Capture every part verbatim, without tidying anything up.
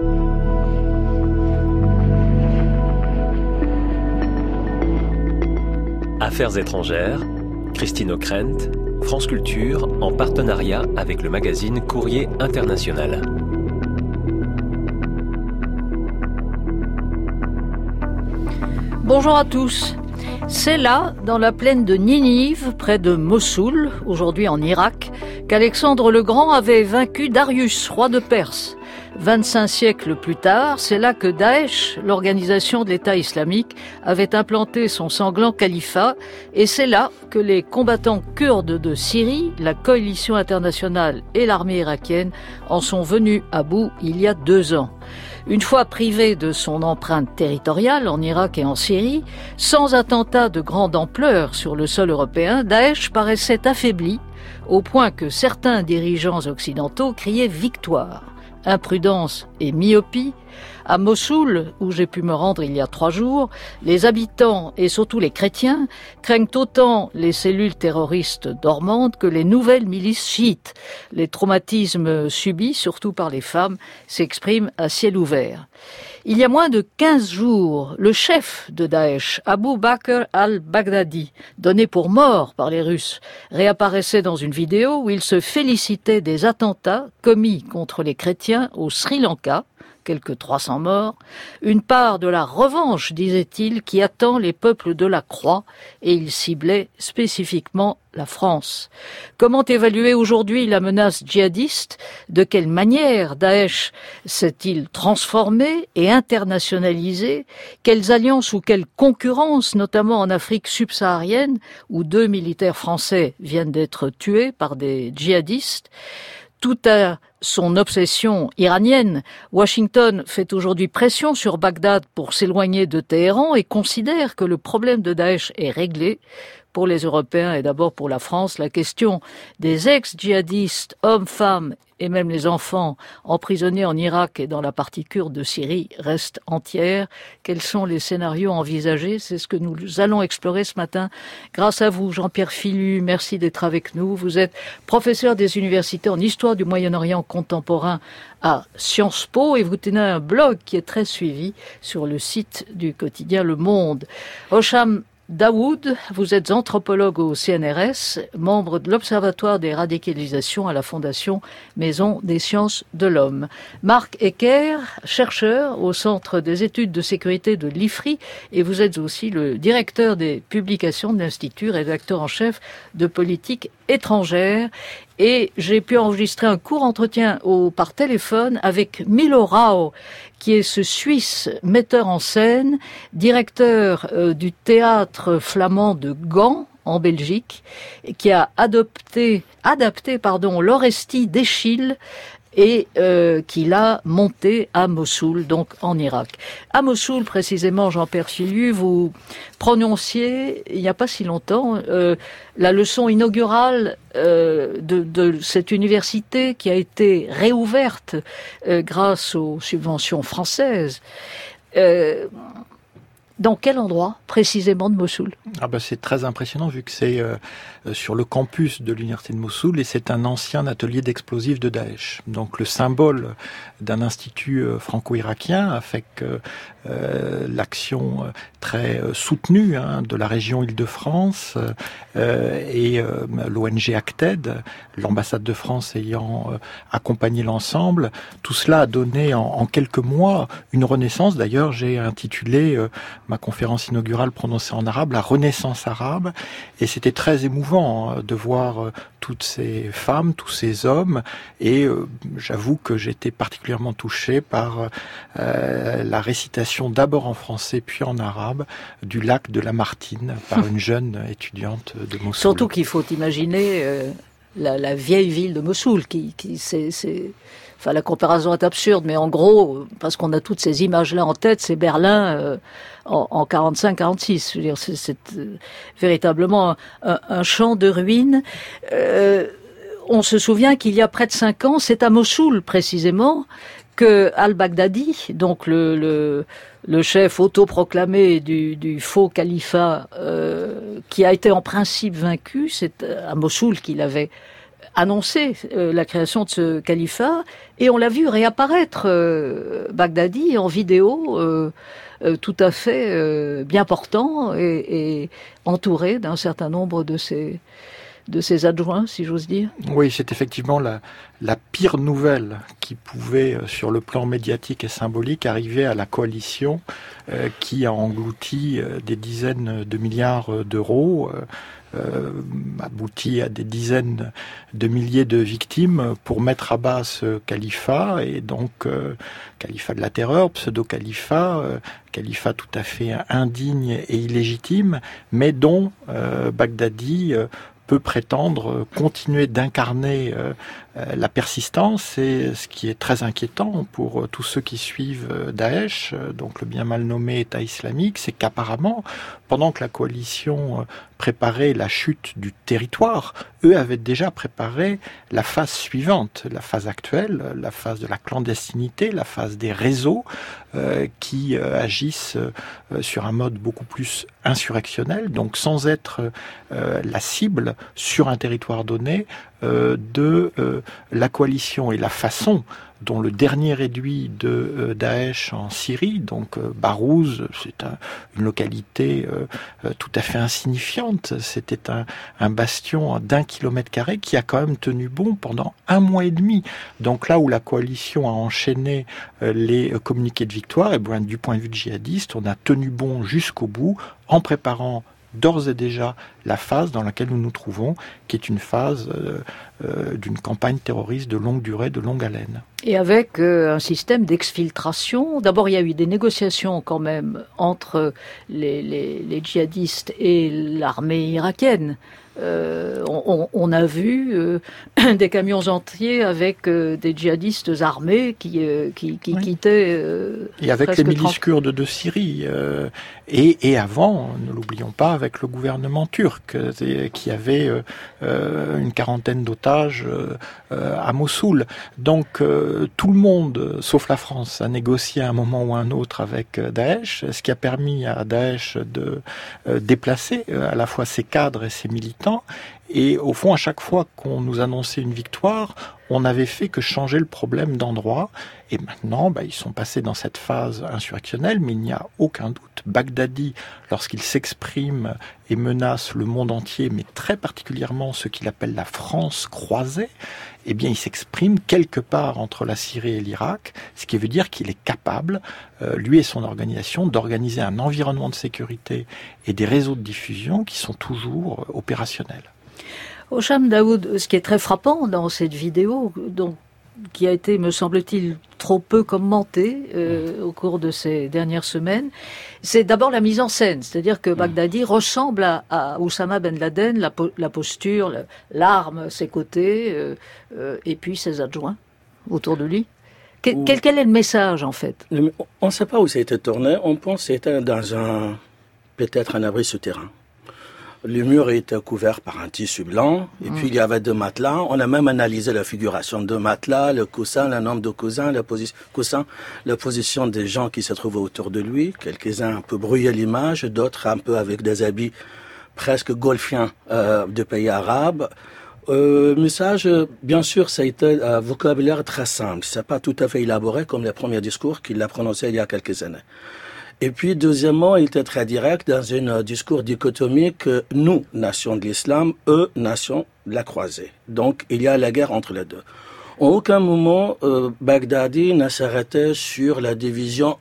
Affaires étrangères, Christine Ockrent, France Culture, en partenariat avec le magazine Courrier International. Bonjour à tous. C'est là, dans la plaine de Ninive, près de Mossoul, aujourd'hui en Irak, qu'Alexandre le Grand avait vaincu Darius, roi de Perse. vingt-cinq siècles plus tard, c'est là que Daesh, l'organisation de l'État islamique, avait implanté son sanglant califat, et c'est là que les combattants kurdes de Syrie, la coalition internationale et l'armée irakienne en sont venus à bout il y a deux ans. Une fois privé de son empreinte territoriale en Irak et en Syrie, sans attentat de grande ampleur sur le sol européen, Daesh paraissait affaibli, au point que certains dirigeants occidentaux criaient victoire. Imprudence et myopie. À Mossoul, où j'ai pu me rendre il y a trois jours, les habitants et surtout les chrétiens craignent autant les cellules terroristes dormantes que les nouvelles milices chiites. Les traumatismes subis, surtout par les femmes, s'expriment à ciel ouvert. Il y a moins de quinze jours, le chef de Daesh, Abu Bakr al-Baghdadi, donné pour mort par les Russes, réapparaissait dans une vidéo où il se félicitait des attentats commis contre les chrétiens au Sri Lanka, quelques trois cents morts, une part de la revanche, disait-il, qui attend les peuples de la Croix, et il ciblait spécifiquement la France. Comment évaluer aujourd'hui la menace djihadiste? De quelle manière Daesh s'est-il transformé et internationalisé? Quelles alliances ou quelles concurrences, notamment en Afrique subsaharienne, où deux militaires français viennent d'être tués par des djihadistes? Tout à son obsession iranienne, Washington fait aujourd'hui pression sur Bagdad pour s'éloigner de Téhéran et considère que le problème de Daesh est réglé. Pour les Européens et d'abord pour la France, la question des ex-djihadistes, hommes, femmes et même les enfants emprisonnés en Irak et dans la partie kurde de Syrie reste entière. Quels sont les scénarios envisagés? C'est ce que nous allons explorer ce matin. Grâce à vous, Jean-Pierre Philu, merci d'être avec nous. Vous êtes professeur des universités en histoire du Moyen-Orient contemporain à Sciences Po et vous tenez un blog qui est très suivi sur le site du quotidien Le Monde. Hocham Daoud, vous êtes anthropologue au C N R S, membre de l'Observatoire des radicalisations à la Fondation Maison des sciences de l'homme. Marc Ecker, chercheur au Centre des études de sécurité de l'I F R I, et vous êtes aussi le directeur des publications de l'Institut, rédacteur en chef de politique étrangère. Et j'ai pu enregistrer un court entretien au, par téléphone avec Milo Rau, qui est ce Suisse metteur en scène, directeur euh, du théâtre flamand de Gand, en Belgique, qui a adopté, adapté pardon, l'Orestie d'Eschyle et euh, qui l'a monté à Mossoul, donc en Irak. À Mossoul, précisément, Jean-Pierre Philu, vous prononciez, il n'y a pas si longtemps, euh, la leçon inaugurale euh, de, de cette université qui a été réouverte euh, grâce aux subventions françaises. Euh, Dans quel endroit, précisément, de Mossoul? Ah bah c'est très impressionnant vu que c'est euh, sur le campus de l'université de Mossoul et c'est un ancien atelier d'explosifs de Daesh. Donc le symbole d'un institut euh, franco-irakien avec euh, euh, l'action euh, très euh, soutenue hein, de la région Île-de-France euh, et euh, l'O N G Acted, l'ambassade de France ayant euh, accompagné l'ensemble. Tout cela a donné en, en quelques mois une renaissance. D'ailleurs, j'ai intitulé euh, ma conférence inaugurale prononcée en arabe, la Renaissance arabe, et c'était très émouvant hein, de voir euh, toutes ces femmes, tous ces hommes, et euh, j'avoue que j'étais particulièrement touché par euh, la récitation d'abord en français puis en arabe du lac de Lamartine par une jeune étudiante de Mossoul. Surtout qu'il faut imaginer euh, la, la vieille ville de Mossoul, qui, qui c'est, c'est... Enfin, la comparaison est absurde, mais en gros, parce qu'on a toutes ces images-là en tête, c'est Berlin euh, en, en quarante-cinq quarante-six. Je veux dire, c'est, c'est euh, véritablement un, un champ de ruines. Euh, on se souvient qu'il y a près de cinq ans, c'est à Mossoul précisément, que al-Baghdadi, donc le, le, le chef autoproclamé du, du faux califat, euh, qui a été en principe vaincu, c'est à Mossoul qu'il avait annoncé euh, la création de ce califat, et on l'a vu réapparaître euh, Bagdadi en vidéo euh, euh, tout à fait euh, bien portant et, et entouré d'un certain nombre de ses de ses adjoints, si j'ose dire. Oui, c'est effectivement la, la pire nouvelle qui pouvait, sur le plan médiatique et symbolique, arriver à la coalition euh, qui a englouti euh, des dizaines de milliards d'euros, euh, euh, abouti à des dizaines de milliers de victimes pour mettre à bas ce califat, et donc euh, califat de la terreur, pseudo-califat, euh, califat tout à fait indigne et illégitime, mais dont euh, Bagdadi euh, peut prétendre continuer d'incarner euh, la persistance, et ce qui est très inquiétant pour tous ceux qui suivent Daesh, donc le bien mal nommé État islamique, c'est qu'apparemment, pendant que la coalition préparait la chute du territoire, eux avaient déjà préparé la phase suivante, la phase actuelle, la phase de la clandestinité, la phase des réseaux euh, qui euh, agissent euh, sur un mode beaucoup plus insurrectionnel, donc sans être euh, la cible sur un territoire donné euh, de euh, la coalition, et la façon dont le dernier réduit de euh, Daesh en Syrie, donc euh, Barouz, c'est un, une localité euh, euh, tout à fait insignifiante, c'était un, un bastion d'un kilomètre carré qui a quand même tenu bon pendant un mois et demi. Donc là où la coalition a enchaîné euh, les communiqués de victoire, et bien du point de vue de djihadiste, on a tenu bon jusqu'au bout en préparant d'ores et déjà la phase dans laquelle nous nous trouvons, qui est une phase euh, euh, d'une campagne terroriste de longue durée, de longue haleine. Et avec euh, un système d'exfiltration. D'abord, il y a eu des négociations quand même entre les, les, les djihadistes et l'armée irakienne. Euh, on, on a vu euh, des camions entiers avec euh, des djihadistes armés qui, euh, qui, qui oui. quittaient... Euh, et avec les milices kurdes de Syrie. Euh, et, et avant, ne l'oublions pas, avec le gouvernement turc, euh, qui avait euh, une quarantaine d'otages euh, à Mossoul. Donc euh, tout le monde, sauf la France, a négocié à un moment ou à un autre avec Daesh, ce qui a permis à Daesh de euh, déplacer euh, à la fois ses cadres et ses militants. Et au fond, à chaque fois qu'on nous annonçait une victoire, on n'avait fait que changer le problème d'endroit. Et maintenant, bah, ils sont passés dans cette phase insurrectionnelle, mais il n'y a aucun doute. Bagdadi, lorsqu'il s'exprime et menace le monde entier, mais très particulièrement ce qu'il appelle la France croisée, eh bien, il s'exprime quelque part entre la Syrie et l'Irak, ce qui veut dire qu'il est capable, euh, lui et son organisation, d'organiser un environnement de sécurité et des réseaux de diffusion qui sont toujours euh, opérationnels. Hocham Daoud, ce qui est très frappant dans cette vidéo, donc, qui a été, me semble-t-il, trop peu commentée euh, au cours de ces dernières semaines, c'est d'abord la mise en scène. C'est-à-dire que Bagdadi ressemble à, à Oussama Ben Laden, la, po- la posture, le, l'arme, ses côtés, euh, euh, et puis ses adjoints autour de lui. Que, Ou... quel, quel est le message, en fait ? On ne sait pas où ça a été tourné. On pense que c'était dans un, peut-être un abri souterrain. Le mur était couvert par un tissu blanc, et mmh. puis il y avait deux matelas. On a même analysé la figuration de matelas, le coussin, le nombre de coussins, la, posi- coussin, la position des gens qui se trouvaient autour de lui. Quelques-uns un peu brouillaient l'image, d'autres un peu avec des habits presque golfiens euh, de pays arabes. Euh, message, bien sûr, ça a été un vocabulaire très simple. C'est pas tout à fait élaboré comme les premiers discours qu'il a prononcés il y a quelques années. Et puis, deuxièmement, il était très direct dans un discours dichotomique, nous, nation de l'islam, eux, nation de la croisée. Donc, il y a la guerre entre les deux. En aucun moment, euh, Bagdadi ne s'arrêtait sur la division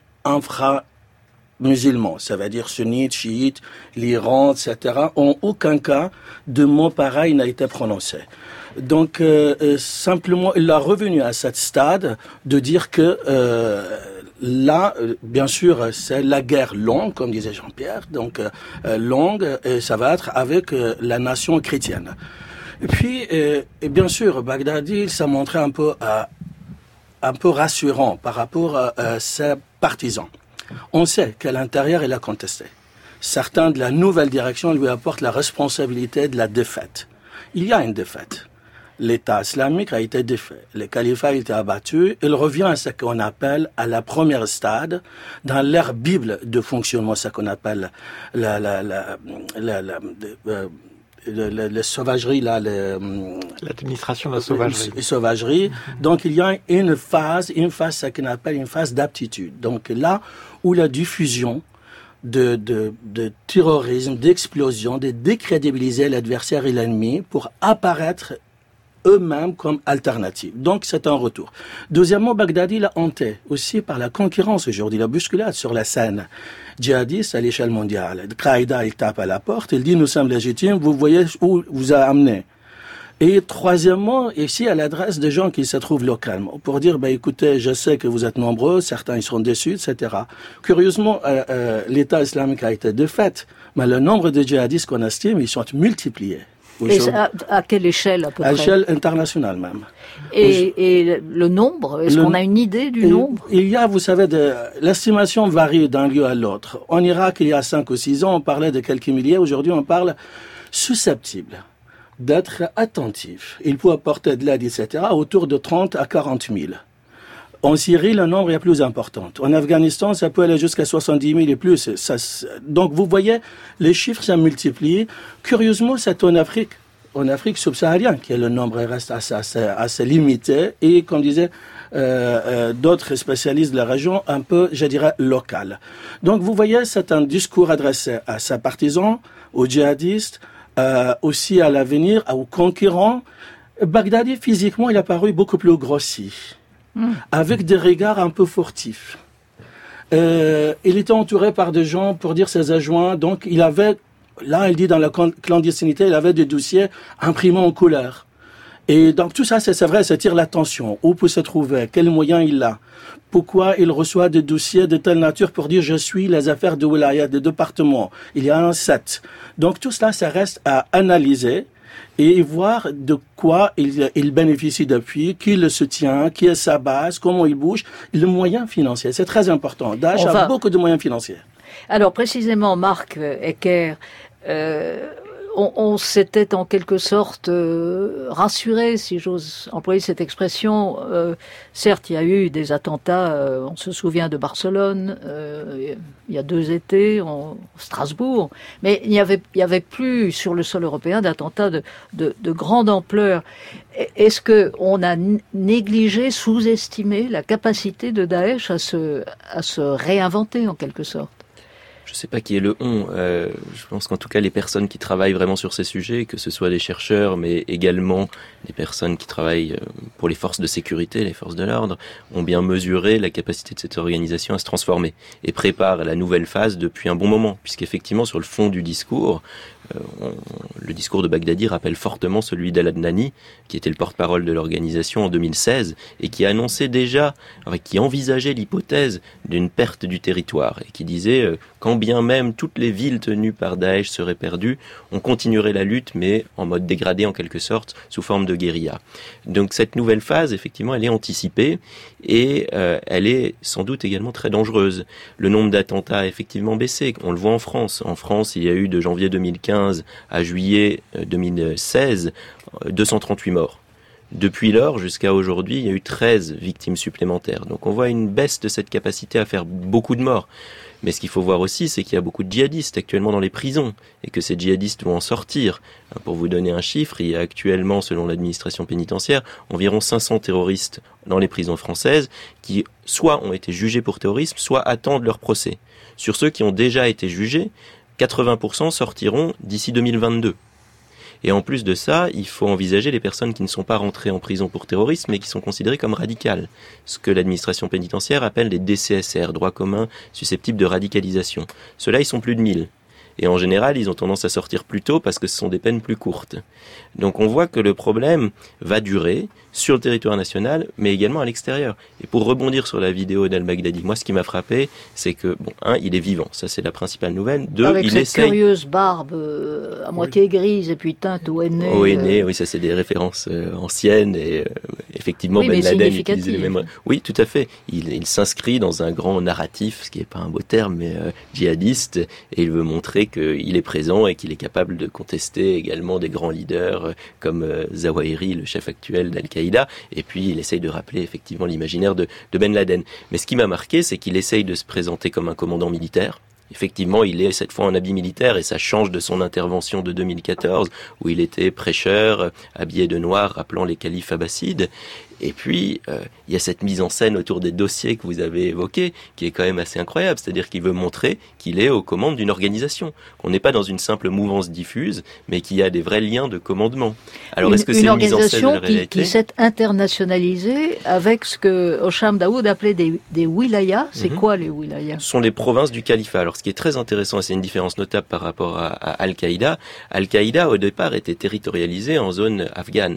infra-musulman, ça veut dire sunnite, chiite, l'Iran, et cetera. En aucun cas, de mot pareil n'a été prononcé. Donc, euh, euh, simplement, il a revenu à ce stade de dire que... Euh, Là, bien sûr, c'est la guerre longue, comme disait Jean-Pierre, donc euh, longue, et ça va être avec euh, la nation chrétienne. Et puis, euh, et bien sûr, Bagdadi, ça montrait un peu, euh, un peu rassurant par rapport à, à ses partisans. On sait qu'à l'intérieur, il a contesté. Certains de la nouvelle direction lui apportent la responsabilité de la défaite. Il y a une défaite. L'État islamique a été défait. Le califat a été abattu. Il revient à ce qu'on appelle à la première stade, dans l'ère Bible de fonctionnement, ce qu'on appelle la, la, la, la, la, euh, le, le, le sauvagerie, là, le, l'administration de la sauvagerie. La sauvagerie. Mm-hmm. Donc, il y a une phase, une phase, ce qu'on appelle une phase d'aptitude. Donc, là où la diffusion de, de, de terrorisme, d'explosion, de décrédibiliser l'adversaire et l'ennemi pour apparaître eux-mêmes comme alternative. Donc, c'est un retour. Deuxièmement, Baghdadi l'a hanté aussi par la concurrence aujourd'hui, la bousculade sur la scène djihadiste à l'échelle mondiale. Qaïda, il tape à la porte, il dit « Nous sommes légitimes, vous voyez où vous a amené ». Et troisièmement, ici, à l'adresse des gens qui se trouvent localement, pour dire, ben, écoutez, je sais que vous êtes nombreux, certains ils seront déçus, et cetera. Curieusement, euh, euh, l'État islamique a été défait, mais le nombre de djihadistes qu'on estime, ils sont multipliés. Et à, à quelle échelle à peu à près? À l'échelle internationale même. Et, et le nombre, est-ce le, qu'on a une idée du nombre? Il y a, vous savez, de, l'estimation varie d'un lieu à l'autre. En Irak, il y a cinq ou six ans, on parlait de quelques milliers. Aujourd'hui, on parle susceptible d'être attentif. Il peut apporter de l'aide, et cetera, autour de trente à quarante mille. En Syrie, le nombre est plus important. En Afghanistan, ça peut aller jusqu'à soixante-dix mille et plus. Ça, donc, vous voyez, les chiffres se multiplient. Curieusement, c'est en Afrique, en Afrique subsaharienne, que le nombre reste assez, assez, assez limité. Et, comme disaient euh, euh, d'autres spécialistes de la région, un peu, je dirais, local. Donc, vous voyez, c'est un discours adressé à ses partisans, aux djihadistes, euh, aussi à l'avenir, aux concurrents. Baghdadi, physiquement, il a paru beaucoup plus grossi. Mmh. Avec des regards un peu furtifs. Euh, il était entouré par des gens, pour dire ses adjoints, donc il avait, là il dit dans la clandestinité, il avait des dossiers imprimés en couleur. Et donc tout ça, c'est, c'est vrai, ça tire l'attention. Où peut se trouver? Quels moyens il a? Pourquoi il reçoit des dossiers de telle nature pour dire je suis les affaires de wilaya, de département? Il y a un set. Donc tout cela, ça reste à analyser et voir de quoi il, il bénéficie depuis, qui le soutient, qui est sa base, comment il bouge, le moyen financier. C'est très important. Daesh a beaucoup de moyens financiers. Alors précisément, Marc Ecker, euh, on, on s'était en quelque sorte euh, rassuré, si j'ose employer cette expression. Euh, certes, il y a eu des attentats, euh, on se souvient de Barcelone, euh, il y a deux étés, en Strasbourg, mais il n'y avait, il y avait plus sur le sol européen d'attentats de, de, de grande ampleur. Est-ce que on a négligé, sous-estimé la capacité de Daesh à se, à se réinventer en quelque sorte? Je ne sais pas qui est le on. Euh, je pense qu'en tout cas, les personnes qui travaillent vraiment sur ces sujets, que ce soit des chercheurs, mais également des personnes qui travaillent pour les forces de sécurité, les forces de l'ordre, ont bien mesuré la capacité de cette organisation à se transformer et préparent la nouvelle phase depuis un bon moment. Puisqu'effectivement, sur le fond du discours, euh, on, le discours de Baghdadi rappelle fortement celui d'Al-Adnani, qui était le porte-parole de l'organisation en deux mille seize et qui annonçait déjà, enfin, qui envisageait l'hypothèse d'une perte du territoire et qui disait euh, quand bien même toutes les villes tenues par Daesh seraient perdues, on continuerait la lutte, mais en mode dégradé en quelque sorte, sous forme de guérilla. Donc cette nouvelle phase, effectivement, elle est anticipée et euh, elle est sans doute également très dangereuse. Le nombre d'attentats a effectivement baissé, on le voit en France. En France, il y a eu de janvier deux mille quinze à juillet deux mille seize deux cent trente-huit morts. Depuis lors, jusqu'à aujourd'hui, il y a eu treize victimes supplémentaires. Donc on voit une baisse de cette capacité à faire beaucoup de morts. Mais ce qu'il faut voir aussi, c'est qu'il y a beaucoup de djihadistes actuellement dans les prisons et que ces djihadistes vont en sortir. Pour vous donner un chiffre, il y a actuellement, selon l'administration pénitentiaire, environ cinq cents terroristes dans les prisons françaises qui soit ont été jugés pour terrorisme, soit attendent leur procès. Sur ceux qui ont déjà été jugés, quatre-vingts pour cent sortiront d'ici deux mille vingt-deux. Et en plus de ça, il faut envisager les personnes qui ne sont pas rentrées en prison pour terrorisme mais qui sont considérées comme radicales. Ce que l'administration pénitentiaire appelle les D C S R, droits communs susceptibles de radicalisation. Ceux-là, ils sont plus de mille. Et en général, ils ont tendance à sortir plus tôt parce que ce sont des peines plus courtes. Donc on voit que le problème va durer sur le territoire national, mais également à l'extérieur. Et pour rebondir sur la vidéo d'Al-Baghdadi, moi ce qui m'a frappé, c'est que, bon, un, il est vivant, ça c'est la principale nouvelle. Deux, Avec il cette essaye... curieuse barbe euh, à moitié oui. grise et puis teinte au henné. Au henné, euh... oui, ça c'est des références euh, anciennes et euh, effectivement oui, Ben Laden utilisait les mêmes... Oui, tout à fait. Il, il s'inscrit dans un grand narratif, ce qui n'est pas un beau terme, mais euh, djihadiste, et il veut montrer qu'il est présent et qu'il est capable de contester également des grands leaders euh, comme euh, Zawahiri, le chef actuel d'Al-Qaïda. Et puis il essaye de rappeler effectivement l'imaginaire de, de Ben Laden. Mais ce qui m'a marqué, c'est qu'il essaye de se présenter comme un commandant militaire. Effectivement, il est cette fois en habit militaire et ça change de son intervention de deux mille quatorze où il était prêcheur, habillé de noir, rappelant les califes abbassides. Et puis, euh, il y a cette mise en scène autour des dossiers que vous avez évoqués, qui est quand même assez incroyable. C'est-à-dire qu'il veut montrer qu'il est aux commandes d'une organisation, qu'on n'est pas dans une simple mouvance diffuse, mais qu'il y a des vrais liens de commandement. Alors, une, est-ce que c'est une, une mise en scène de la réalité qui, qui s'est internationalisée avec ce que Hocham Daoud appelait des, des wilayas. C'est mm-hmm. quoi les wilayas ? Ce sont les provinces du califat. Alors, ce qui est très intéressant, et c'est une différence notable par rapport à, à Al-Qaïda, Al-Qaïda, au départ, était territorialisé en zone afghane.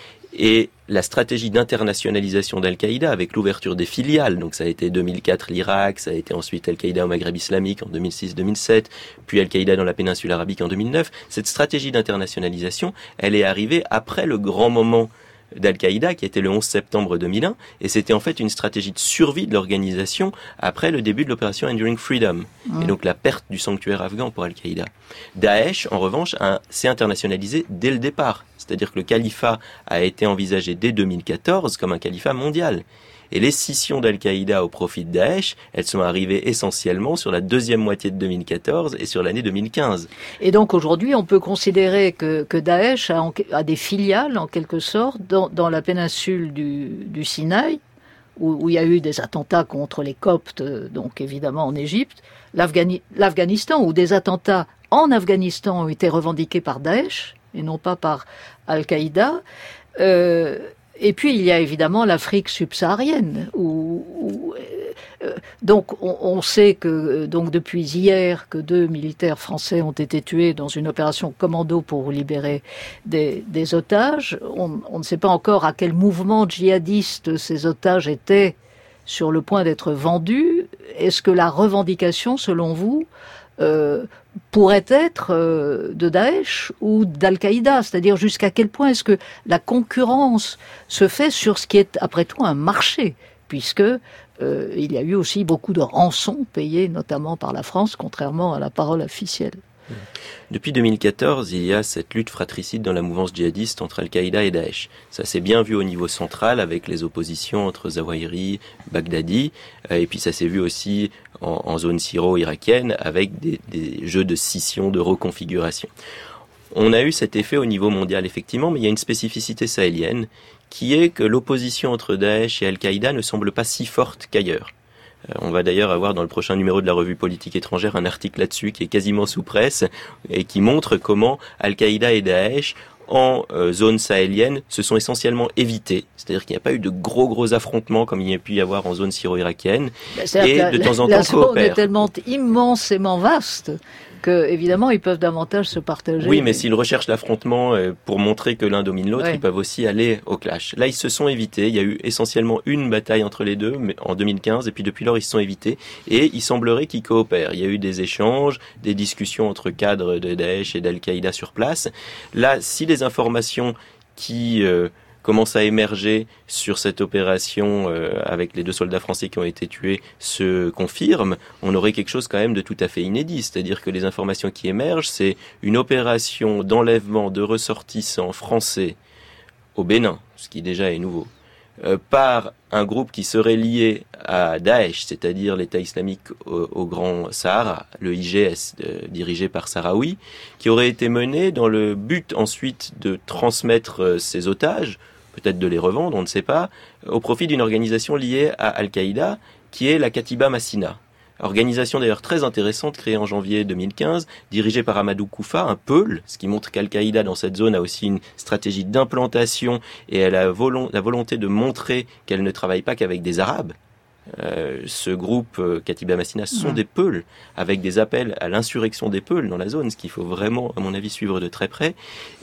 Et la stratégie d'internationalisation d'Al-Qaïda avec l'ouverture des filiales, donc ça a été deux mille quatre l'Irak, ça a été ensuite Al-Qaïda au Maghreb islamique en deux mille six deux mille sept, puis Al-Qaïda dans la péninsule arabique en deux mille neuf, cette stratégie d'internationalisation, elle est arrivée après le grand moment d'Al-Qaïda qui était le onze septembre deux mille un, et c'était en fait une stratégie de survie de l'organisation après le début de l'opération Enduring Freedom, mmh. et donc la perte du sanctuaire afghan pour Al-Qaïda. Daesh, en revanche, a, s'est internationalisé dès le départ, c'est-à-dire que le califat a été envisagé dès deux mille quatorze comme un califat mondial. Et les scissions d'Al-Qaïda au profit de Daesh, elles sont arrivées essentiellement sur la deuxième moitié de deux mille quatorze et sur l'année deux mille quinze. Et donc aujourd'hui, on peut considérer que, que Daesh a, en, a des filiales, en quelque sorte, dans, dans la péninsule du, du Sinaï, où, où il y a eu des attentats contre les Coptes, donc évidemment en Égypte, L'Afghani- l'Afghanistan, où des attentats en Afghanistan ont été revendiqués par Daesh, et non pas par Al-Qaïda. Euh, Et puis il y a évidemment l'Afrique subsaharienne, où, où euh, donc on, on sait que donc depuis hier que deux militaires français ont été tués dans une opération commando pour libérer des, des otages. On, on ne sait pas encore à quel mouvement djihadiste ces otages étaient sur le point d'être vendus. Est-ce que la revendication, selon vous, euh, pourrait être euh, de Daesh ou d'Al-Qaïda, c'est-à-dire jusqu'à quel point est-ce que la concurrence se fait sur ce qui est après tout un marché, puisque euh, il y a eu aussi beaucoup de rançons payées notamment par la France, contrairement à la parole officielle. Depuis deux mille quatorze, il y a cette lutte fratricide dans la mouvance djihadiste entre Al-Qaïda et Daesh. Ça s'est bien vu au niveau central avec les oppositions entre Zawahiri, Baghdadi, et puis ça s'est vu aussi en, en zone syro-irakienne avec des, des jeux de scission, de reconfiguration. On a eu cet effet au niveau mondial effectivement, mais il y a une spécificité sahélienne qui est que l'opposition entre Daesh et Al-Qaïda ne semble pas si forte qu'ailleurs. On va d'ailleurs avoir dans le prochain numéro de la revue Politique étrangère un article là-dessus qui est quasiment sous presse et qui montre comment Al-Qaïda et Daesh en euh, zone sahélienne se sont essentiellement évités. C'est-à-dire qu'il n'y a pas eu de gros gros affrontements comme il y a pu y avoir en zone syro-irakienne. C'est-à-dire et la, de temps en la temps zone coopèrent. est tellement immensément vaste que évidemment ils peuvent davantage se partager. Oui, mais s'ils recherchent l'affrontement euh, pour montrer que l'un domine l'autre, ouais. ils peuvent aussi aller au clash. Là, ils se sont évités. Il y a eu essentiellement une bataille entre les deux mais en deux mille quinze, et puis depuis lors, ils se sont évités. Et il semblerait qu'ils coopèrent. Il y a eu des échanges, des discussions entre cadres de Daesh et d'Al-Qaïda sur place. Là, si les informations qui euh, commence à émerger sur cette opération euh, avec les deux soldats français qui ont été tués se confirme, on aurait quelque chose quand même de tout à fait inédit. C'est-à-dire que les informations qui émergent, c'est une opération d'enlèvement de ressortissants français au Bénin, ce qui déjà est nouveau, euh, par un groupe qui serait lié à Daesh, c'est-à-dire l'État islamique au, au Grand Sahara, le I G S, euh, dirigé par Sahraoui, qui aurait été mené dans le but ensuite de transmettre euh, ces otages, peut-être de les revendre, on ne sait pas, au profit d'une organisation liée à Al-Qaïda, qui est la Katiba Massina. Organisation d'ailleurs très intéressante, créée en janvier deux mille quinze, dirigée par Amadou Koufa, un Peul, ce qui montre qu'Al-Qaïda dans cette zone a aussi une stratégie d'implantation et elle a volon- la volonté de montrer qu'elle ne travaille pas qu'avec des Arabes. Euh, ce groupe euh, Katiba Massina sont mmh. des Peuls, avec des appels à l'insurrection des Peuls dans la zone, ce qu'il faut vraiment, à mon avis, suivre de très près.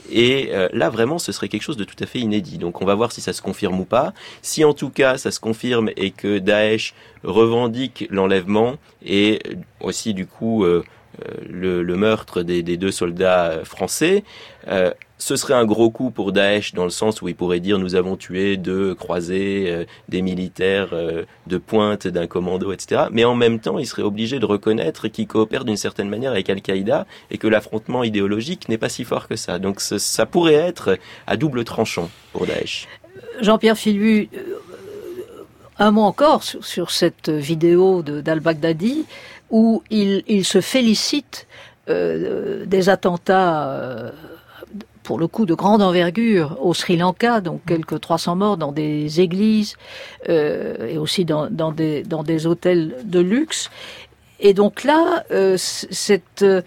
Et euh, là, vraiment, ce serait quelque chose de tout à fait inédit. Donc on va voir si ça se confirme ou pas. Si en tout cas ça se confirme et que Daesh revendique l'enlèvement et aussi du coup euh, le, le meurtre des, des deux soldats français, euh, ce serait un gros coup pour Daesh dans le sens où il pourrait dire nous avons tué deux croisés, euh, des militaires euh, de pointe d'un commando, et cetera. Mais en même temps, il serait obligé de reconnaître qu'il coopère d'une certaine manière avec Al-Qaïda et que l'affrontement idéologique n'est pas si fort que ça. Donc ce, ça pourrait être à double tranchant pour Daesh. Jean-Pierre Filbu, un mot encore sur, sur cette vidéo de, d'Al-Baghdadi. où il, il se félicite euh, des attentats euh, pour le coup de grande envergure au Sri Lanka, donc quelques trois cents morts dans des églises euh, et aussi dans, dans, des, dans des hôtels de luxe. Et donc là, euh, cette, euh,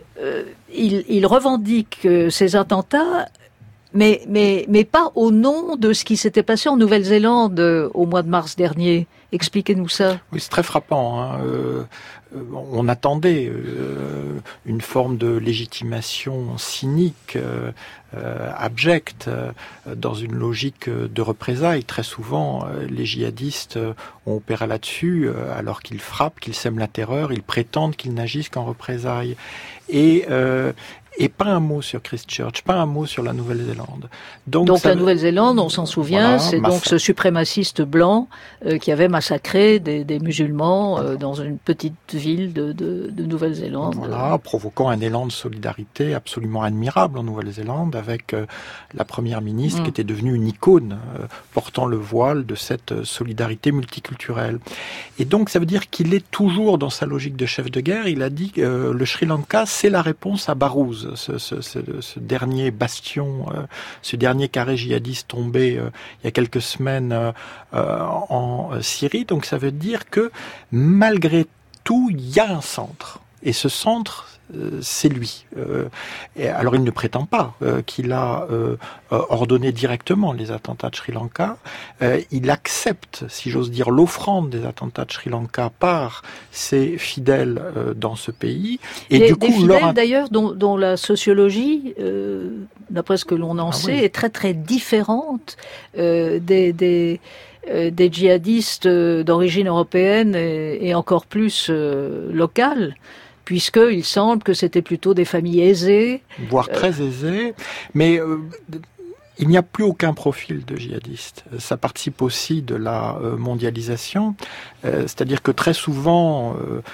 il, il revendique euh, ces attentats, mais, mais, mais pas au nom de ce qui s'était passé en Nouvelle-Zélande euh, au mois de mars dernier. Expliquez-nous ça. Oui, c'est très frappant. Hein. Euh, on attendait euh, une forme de légitimation cynique, euh, euh, abjecte, euh, dans une logique de représailles. Très souvent, euh, les djihadistes euh, ont opéré là-dessus, euh, alors qu'ils frappent, qu'ils sèment la terreur, ils prétendent qu'ils n'agissent qu'en représailles. Et euh, Et pas un mot sur Christchurch, pas un mot sur la Nouvelle-Zélande. Donc, donc ça... la Nouvelle-Zélande, on s'en souvient, voilà, c'est massa... donc ce suprémaciste blanc euh, qui avait massacré des, des musulmans euh, dans une petite ville de, de, de Nouvelle-Zélande. Voilà, provoquant un élan de solidarité absolument admirable en Nouvelle-Zélande avec euh, la première ministre mmh. qui était devenue une icône euh, portant le voile de cette solidarité multiculturelle. Et donc ça veut dire qu'il est toujours dans sa logique de chef de guerre. Il a dit que euh, le Sri Lanka, c'est la réponse à Barouz. Ce, ce, ce, ce dernier bastion, euh, ce dernier carré djihadiste tombé euh, il y a quelques semaines euh, en Syrie. Donc ça veut dire que malgré tout, il y a un centre. Et ce centre, euh, c'est lui. Euh, et alors il ne prétend pas euh, qu'il a euh, ordonné directement les attentats de Sri Lanka. Euh, il accepte, si j'ose dire, l'offrande des attentats de Sri Lanka par ses fidèles euh, dans ce pays. Et des, du coup, des fidèles leur... d'ailleurs dont, dont la sociologie, euh, d'après ce que l'on en ah, sait, oui. est très très différente euh, des... des... des djihadistes d'origine européenne et, et encore plus euh, locale, puisqu'il semble que c'était plutôt des familles aisées. Voire euh... très aisées, mais euh, il n'y a plus aucun profil de djihadiste. Ça participe aussi de la euh, mondialisation, euh, c'est-à-dire que très souvent... Euh,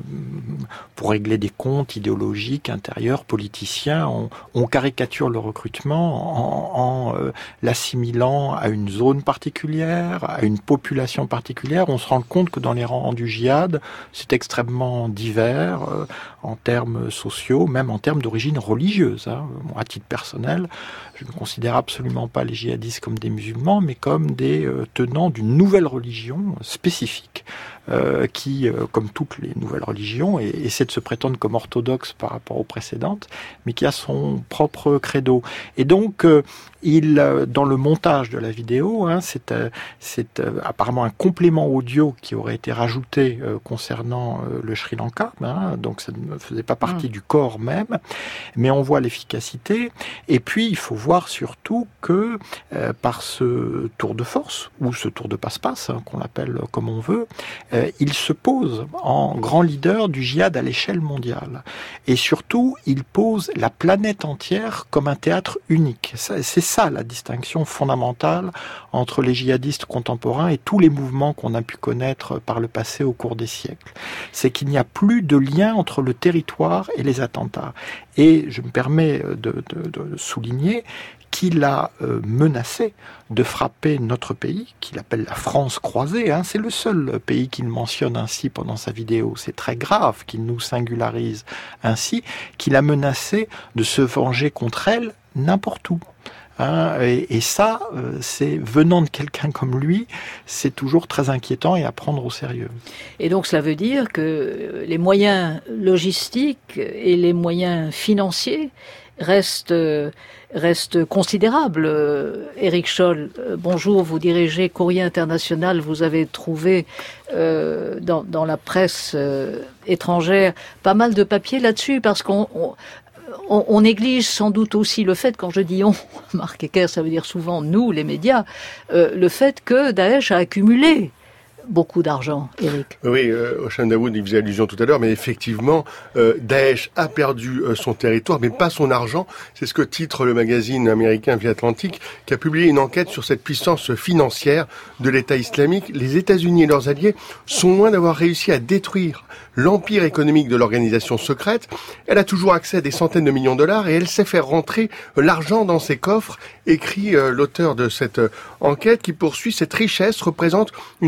pour régler des comptes idéologiques, intérieurs, politiciens, on, on caricature le recrutement en, en euh, l'assimilant à une zone particulière, à une population particulière. On se rend compte que dans les rangs du djihad, c'est extrêmement divers euh, en termes sociaux, même en termes d'origine religieuse. Hein. Bon, à titre personnel, je ne considère absolument pas les djihadistes comme des musulmans, mais comme des euh, tenants d'une nouvelle religion spécifique. Euh, qui, euh, comme toutes les nouvelles religions, et, essaie de se prétendre comme orthodoxe par rapport aux précédentes, mais qui a son propre credo. Et donc, euh, il, euh, dans le montage de la vidéo, hein, c'est, euh, c'est euh, apparemment un complément audio qui aurait été rajouté euh, concernant euh, le Sri Lanka, hein, donc ça ne faisait pas partie mmh. du corps même, mais on voit l'efficacité. Et puis, il faut voir surtout que euh, par ce tour de force, ou ce tour de passe-passe, hein, qu'on l'appelle comme on veut, euh, il se pose en grand leader du djihad à l'échelle mondiale. Et surtout, il pose la planète entière comme un théâtre unique. C'est ça la distinction fondamentale entre les djihadistes contemporains et tous les mouvements qu'on a pu connaître par le passé au cours des siècles. C'est qu'il n'y a plus de lien entre le territoire et les attentats. Et je me permets de, de, de souligner qu'il a euh, menacé de frapper notre pays, qu'il appelle la France croisée. Hein. C'est le seul pays qu'il mentionne ainsi pendant sa vidéo. C'est très grave qu'il nous singularise ainsi, qu'il a menacé de se venger contre elle n'importe où. Hein, et, et ça, euh, c'est venant de quelqu'un comme lui, c'est toujours très inquiétant et à prendre au sérieux. Et donc cela veut dire que les moyens logistiques et les moyens financiers restent, restent considérables. Éric Scholl, bonjour, vous dirigez Courrier International, vous avez trouvé euh, dans, dans la presse euh, étrangère pas mal de papiers là-dessus, parce qu'on... On, On, on néglige sans doute aussi le fait, quand je dis on, Marc Hecker, ça veut dire souvent nous, les médias, euh, le fait que Daesh a accumulé beaucoup d'argent, Éric. Oui, euh, Ocean Dawood y faisait allusion tout à l'heure, mais effectivement, euh, Daesh a perdu euh, son territoire, mais pas son argent. C'est ce que titre le magazine américain The Atlantic, qui a publié une enquête sur cette puissance financière de l'État islamique. Les États-Unis et leurs alliés sont loin d'avoir réussi à détruire l'empire économique de l'organisation secrète. Elle a toujours accès à des centaines de millions de dollars et elle sait faire rentrer l'argent dans ses coffres, écrit euh, l'auteur de cette euh, enquête, qui poursuit: cette richesse représente une vraie menace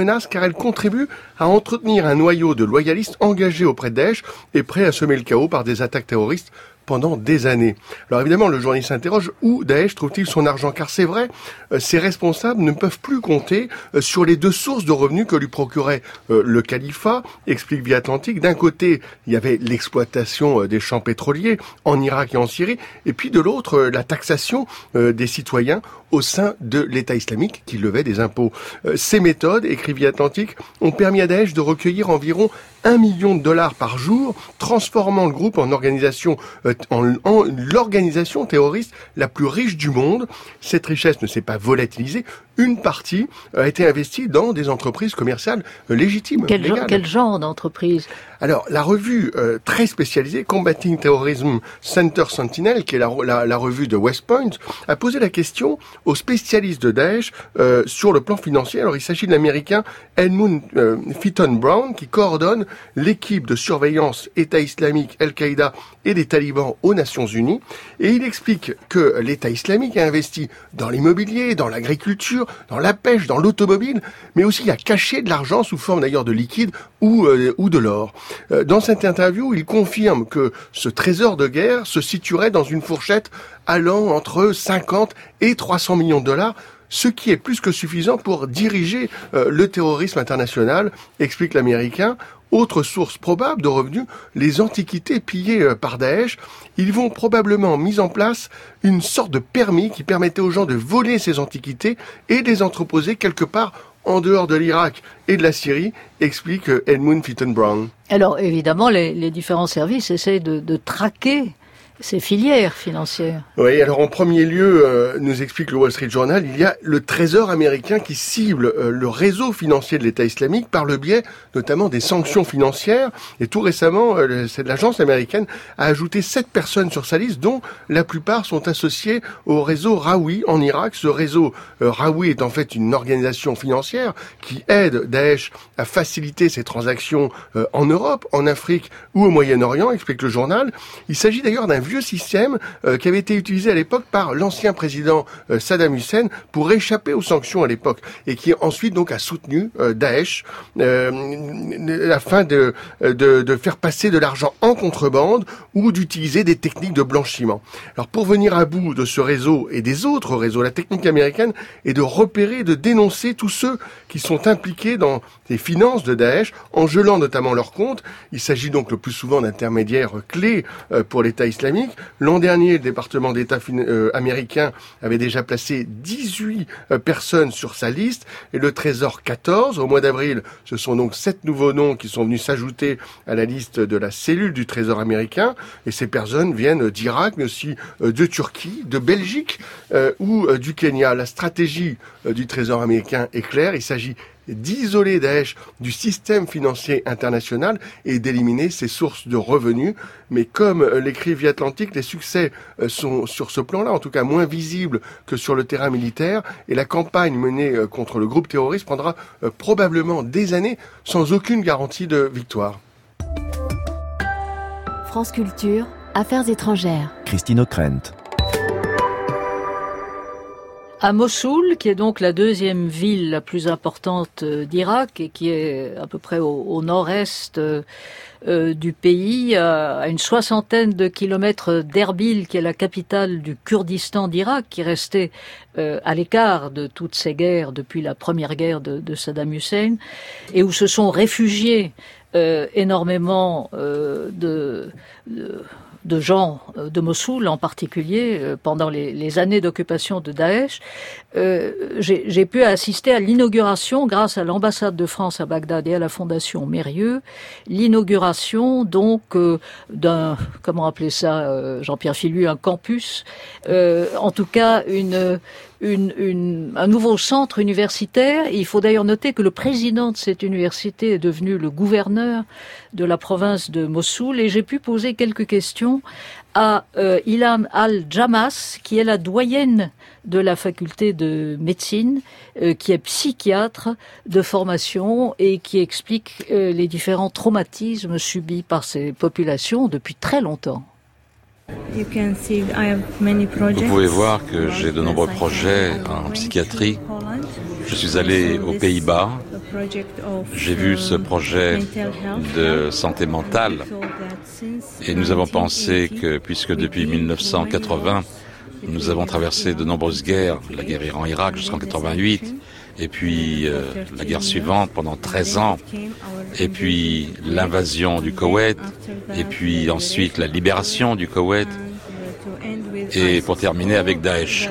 menace car elle contribue à entretenir un noyau de loyalistes engagés auprès de Daesh et prêts à semer le chaos par des attaques terroristes pendant des années. Alors évidemment, le journaliste s'interroge, où Daesh trouve-t-il son argent? Car c'est vrai, euh, ces responsables ne peuvent plus compter euh, sur les deux sources de revenus que lui procurait euh, le califat, explique Vie Atlantique. D'un côté, il y avait l'exploitation euh, des champs pétroliers en Irak et en Syrie, et puis de l'autre, euh, la taxation euh, des citoyens au sein de l'État islamique qui levait des impôts. Euh, ces méthodes, écrit Vie Atlantique, ont permis à Daesh de recueillir environ un million de dollars par jour, transformant le groupe en organisation, euh, en, en l'organisation terroriste la plus riche du monde. Cette richesse ne s'est pas volatilisée. Une partie a été investie dans des entreprises commerciales euh, légitimes. Quel, légales. genre, quel genre d'entreprise? Alors, la revue euh, très spécialisée, Combating Terrorism Center Sentinel, qui est la, la, la revue de West Point, a posé la question aux spécialistes de Daesh euh, sur le plan financier. Alors, il s'agit de l'américain Edmund euh, Fitton Brown, qui coordonne l'équipe de surveillance État islamique, Al-Qaïda et des talibans aux Nations Unies. Et il explique que l'État islamique a investi dans l'immobilier, dans l'agriculture, dans la pêche, dans l'automobile, mais aussi a caché de l'argent sous forme d'ailleurs de liquide ou, euh, ou de l'or. Dans cette interview, il confirme que ce trésor de guerre se situerait dans une fourchette allant entre cinquante et trois cents millions de dollars, ce qui est plus que suffisant pour diriger euh, le terrorisme international, explique l'Américain. Autre source probable de revenus, les antiquités pillées euh, par Daesh. Ils vont probablement mis en place une sorte de permis qui permettait aux gens de voler ces antiquités et de les entreposer quelque part en dehors de l'Irak et de la Syrie, explique Edmund Fitton Brown. Alors évidemment, les, les différents services essayent de, de traquer ces filières financières. Oui, alors en premier lieu, euh, nous explique le Wall Street Journal, il y a le Trésor américain qui cible euh, le réseau financier de l'État islamique par le biais notamment des sanctions financières. Et tout récemment, euh, l'agence américaine a ajouté sept personnes sur sa liste, dont la plupart sont associées au réseau Rawi en Irak. Ce réseau euh, Rawi est en fait une organisation financière qui aide Daesh à faciliter ses transactions euh, en Europe, en Afrique ou au Moyen-Orient, explique le journal. Il s'agit d'ailleurs d'un vieux système euh, qui avait été utilisé à l'époque par l'ancien président euh, Saddam Hussein pour échapper aux sanctions à l'époque et qui ensuite donc a soutenu euh, Daesh euh, afin de, de, de faire passer de l'argent en contrebande ou d'utiliser des techniques de blanchiment. Alors pour venir à bout de ce réseau et des autres réseaux, la technique américaine est de repérer, de dénoncer tous ceux qui sont impliqués dans les finances de Daesh en gelant notamment leurs comptes. Il s'agit donc le plus souvent d'intermédiaires clés euh, pour l'État islamique. L'an dernier, le département d'État euh, américain avait déjà placé dix-huit euh, personnes sur sa liste et le Trésor quatorze. Au mois d'avril, ce sont donc sept nouveaux noms qui sont venus s'ajouter à la liste de la cellule du Trésor américain. Et ces personnes viennent d'Irak, mais aussi euh, de Turquie, de Belgique euh, ou euh, du Kenya. La stratégie euh, du Trésor américain est claire. Il s'agit d'isoler Daesh du système financier international et d'éliminer ses sources de revenus. Mais comme l'écrit Vie Atlantique, les succès sont sur ce plan-là, en tout cas moins visibles que sur le terrain militaire, et la campagne menée contre le groupe terroriste prendra probablement des années sans aucune garantie de victoire. France Culture, Affaires étrangères. Christine O'Krent. À Mossoul, qui est donc la deuxième ville la plus importante d'Irak et qui est à peu près au, au nord-est euh, du pays, à une soixantaine de kilomètres d'Erbil, qui est la capitale du Kurdistan d'Irak, qui restait euh, à l'écart de toutes ces guerres depuis la première guerre de, de Saddam Hussein, et où se sont réfugiés euh, énormément euh, de... de de gens de Mossoul en particulier pendant les, les années d'occupation de Daesh. Euh, j'ai, j'ai pu assister à l'inauguration, grâce à l'ambassade de France à Bagdad et à la fondation Mérieux, l'inauguration donc euh, d'un, comment appeler ça, euh, Jean-Pierre Filu, un campus, euh, en tout cas une Une, une, un nouveau centre universitaire. Il faut d'ailleurs noter que le président de cette université est devenu le gouverneur de la province de Mossoul, et j'ai pu poser quelques questions à euh, Ilham Al-Jamas, qui est la doyenne de la faculté de médecine, euh, qui est psychiatre de formation et qui explique euh, les différents traumatismes subis par ces populations depuis très longtemps. Vous pouvez voir que j'ai de nombreux projets en psychiatrie. Je suis allé aux Pays-Bas. J'ai vu ce projet de santé mentale et nous avons pensé que, puisque depuis mille neuf cent quatre-vingts, nous avons traversé de nombreuses guerres, la guerre Iran-Irak jusqu'en quatre-vingt-huit, et puis euh, la guerre suivante pendant treize ans, et puis l'invasion du Koweït, et puis ensuite la libération du Koweït, et pour terminer avec Daesh.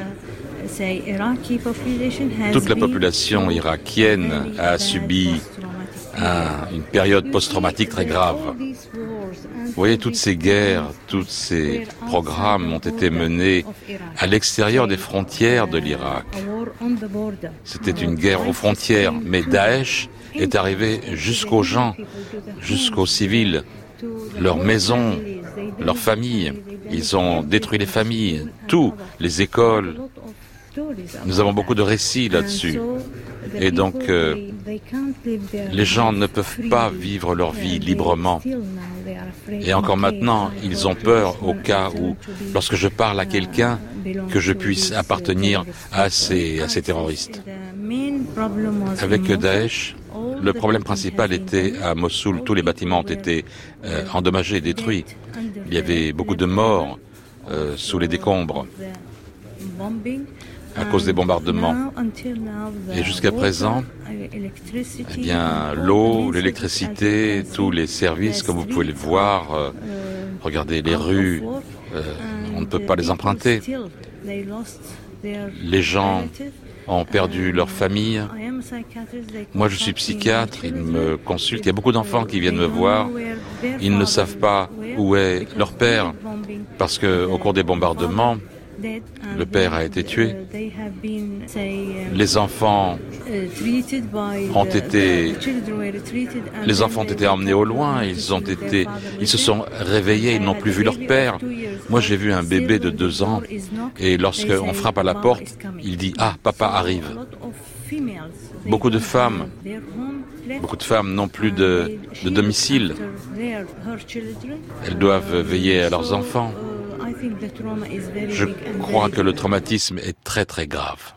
Toute la population irakienne a subi un, une période post-traumatique très grave. Vous voyez, toutes ces guerres, tous ces programmes ont été menés à l'extérieur des frontières de l'Irak. C'était une guerre aux frontières, mais Daesh est arrivé jusqu'aux gens, jusqu'aux civils, leurs maisons, leurs familles. Ils ont détruit les familles, tout, les écoles. Nous avons beaucoup de récits là-dessus. Et donc, euh, les gens ne peuvent pas vivre leur vie librement. Et encore maintenant, ils ont peur au cas où, lorsque je parle à quelqu'un, que je puisse appartenir à ces, à ces terroristes. Avec Daesh, le problème principal était à Mossoul. Tous les bâtiments ont été euh, endommagés, détruits. Il y avait beaucoup de morts euh, sous les décombres à cause des bombardements. Et jusqu'à présent, eh bien, l'eau, l'électricité, tous les services, comme vous pouvez le voir, euh, regardez les rues, euh, on ne peut pas les emprunter. Les gens ont perdu leur famille. Moi, je suis psychiatre, ils me consultent. Il y a beaucoup d'enfants qui viennent me voir. Ils ne savent pas où est leur père, parce qu'au cours des bombardements, le père a été tué. Les enfants ont été, les enfants ont été emmenés au loin. Ils ont été, ils se sont réveillés. Ils n'ont plus vu leur père. Moi, j'ai vu un bébé de deux ans et lorsque on frappe à la porte, il dit ah, papa arrive. Beaucoup de femmes, beaucoup de femmes n'ont plus de, de domicile. Elles doivent veiller à leurs enfants. Je crois que le traumatisme est très très grave.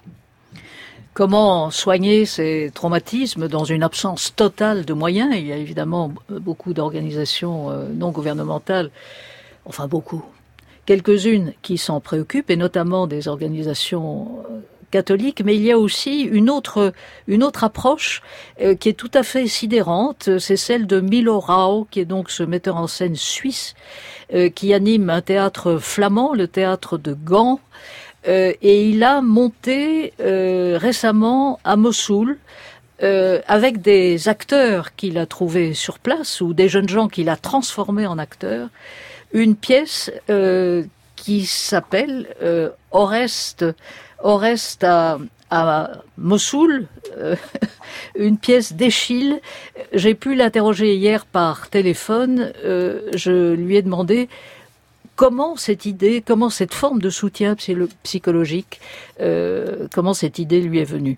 Comment soigner ces traumatismes dans une absence totale de moyens? Il y a évidemment beaucoup d'organisations non gouvernementales, enfin beaucoup, quelques-unes qui s'en préoccupent, et notamment des organisations catholiques, mais il y a aussi une autre, une autre approche euh, qui est tout à fait sidérante, c'est celle de Milo Rau, qui est donc ce metteur en scène suisse, euh, qui anime un théâtre flamand, le théâtre de Gand, euh, et il a monté euh, récemment à Mossoul, euh, avec des acteurs qu'il a trouvés sur place, ou des jeunes gens qu'il a transformés en acteurs, une pièce euh, qui s'appelle euh, Oreste, Oreste à, à Mossoul, euh, une pièce d'Eschyle. J'ai pu l'interroger hier par téléphone. Euh, je lui ai demandé comment cette idée, comment cette forme de soutien psychologique, euh, comment cette idée lui est venue.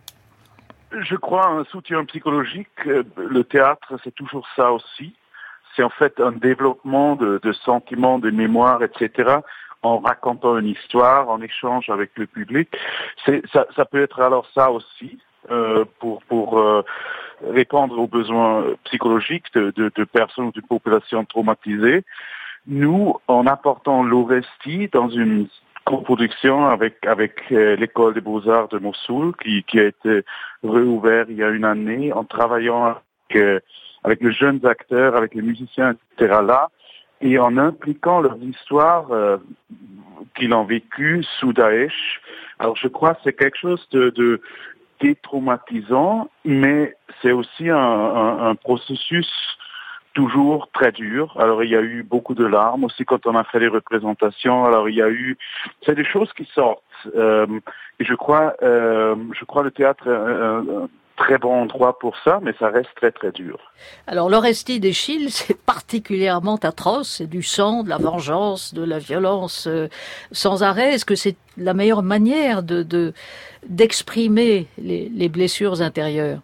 Je crois un soutien psychologique. Le théâtre, c'est toujours ça aussi. C'est en fait un développement de, de sentiments, de mémoire, et cetera, en racontant une histoire, en échange avec le public. C'est, ça, ça peut être alors ça aussi, euh, pour, pour euh, répondre aux besoins psychologiques de, de, de personnes ou de populations traumatisées. Nous, en apportant l'Oresti dans une coproduction avec, avec euh, l'École des Beaux-Arts de Mossoul, qui, qui a été réouvert il y a une année, en travaillant avec, euh, avec les jeunes acteurs, avec les musiciens, et cetera là, et en impliquant leur histoire euh, qu'ils ont vécue sous Daesh. Alors je crois que c'est quelque chose de, de détraumatisant, mais c'est aussi un, un, un processus toujours très dur. Alors il y a eu beaucoup de larmes aussi quand on a fait les représentations. Alors il y a eu, c'est des choses qui sortent. Euh, et je crois, euh, je crois le théâtre est un, un très bon endroit pour ça, mais ça reste très très dur. Alors l'Oresti d'Eschyle, c'est particulièrement atroce, c'est du sang, de la vengeance, de la violence euh, sans arrêt. Est-ce que c'est la meilleure manière de, de d'exprimer les, les blessures intérieures?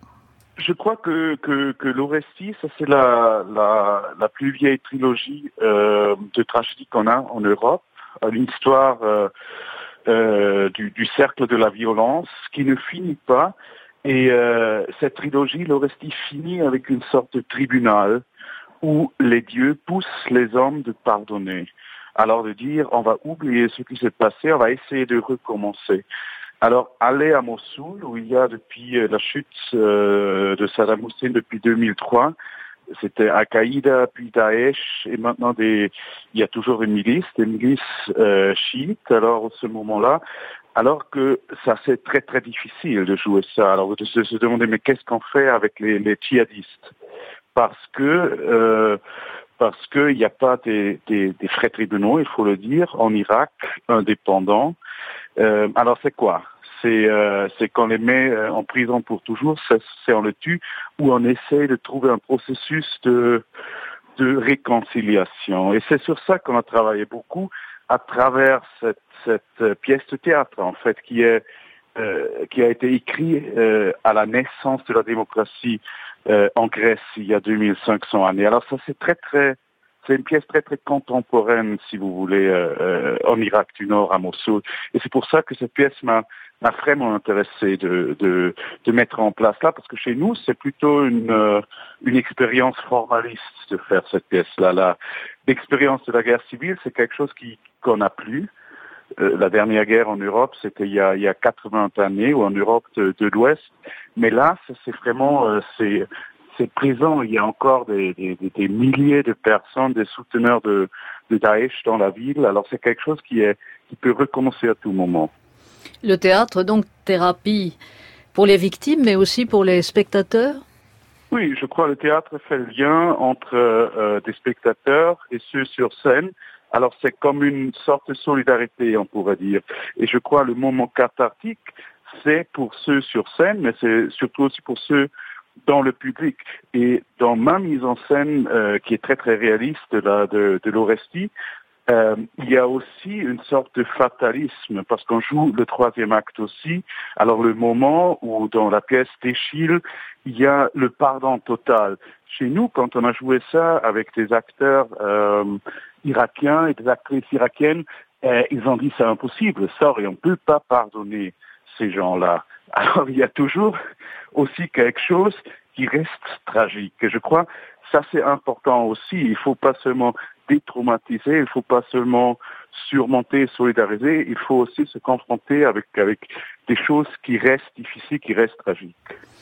Je crois que que, que l'Oresti, ça c'est la la, la plus vieille trilogie euh, de tragédie qu'on a en Europe, une histoire euh, euh, du, du cercle de la violence qui ne finit pas. Et euh, cette trilogie, l'Orestie, finit avec une sorte de tribunal où les dieux poussent les hommes de pardonner. Alors de dire, on va oublier ce qui s'est passé, on va essayer de recommencer. Alors, aller à Mossoul, où il y a depuis la chute euh, de Saddam Hussein depuis deux mille trois, c'était Al-Qaïda, puis Daesh, et maintenant des, il y a toujours une milice, des milices euh, chiites, alors à ce moment-là, alors que ça c'est très très difficile de jouer ça. Alors de se, se demander, mais qu'est-ce qu'on fait avec les, les djihadistes? Parce que euh, parce qu'il n'y a pas des, des, des vrais tribunaux, il faut le dire, en Irak, indépendants. Euh, alors c'est quoi? C'est, euh, c'est qu'on les met euh, en prison pour toujours, c'est, c'est on le tue, ou on essaie de trouver un processus de, de réconciliation. Et c'est sur ça qu'on a travaillé beaucoup, à travers cette, cette pièce de théâtre, en fait, qui est euh, qui a été écrite euh, à la naissance de la démocratie euh, en Grèce il y a deux mille cinq cents années. Alors ça, c'est très très C'est une pièce très très contemporaine, si vous voulez, euh, en Irak du Nord, à Mossoul. Et c'est pour ça que cette pièce m'a, m'a vraiment intéressé de, de, de mettre en place là, parce que chez nous, c'est plutôt une, euh, une expérience formaliste de faire cette pièce-là. Là. L'expérience de la guerre civile, c'est quelque chose qui, qu'on n'a plus. Euh, la dernière guerre en Europe, c'était il y a, il y a quatre-vingts années, ou en Europe de, de l'Ouest. Mais là, c'est, c'est vraiment... Euh, c'est, c'est présent, il y a encore des, des, des milliers de personnes, des souteneurs de, de Daesh dans la ville. Alors c'est quelque chose qui, est, qui peut recommencer à tout moment. Le théâtre, donc, thérapie pour les victimes, mais aussi pour les spectateurs? Oui, je crois que le théâtre fait le lien entre euh, des spectateurs et ceux sur scène. Alors c'est comme une sorte de solidarité, on pourrait dire. Et je crois que le moment cathartique, c'est pour ceux sur scène, mais c'est surtout aussi pour ceux dans le public. Et dans ma mise en scène, euh, qui est très très réaliste de, la, de, de l'Orestie, euh, il y a aussi une sorte de fatalisme, parce qu'on joue le troisième acte aussi. Alors le moment où dans la pièce d'Échille, il y a le pardon total. Chez nous, quand on a joué ça avec des acteurs euh, irakiens et des actrices irakiennes, euh, ils ont dit c'est impossible, ça, et on ne peut pas pardonner ces gens-là. Alors il y a toujours aussi quelque chose qui reste tragique. Et je crois ça c'est important aussi. Il ne faut pas seulement détraumatiser, il ne faut pas seulement surmonter, solidariser, il faut aussi se confronter avec, avec des choses qui restent difficiles, qui restent tragiques.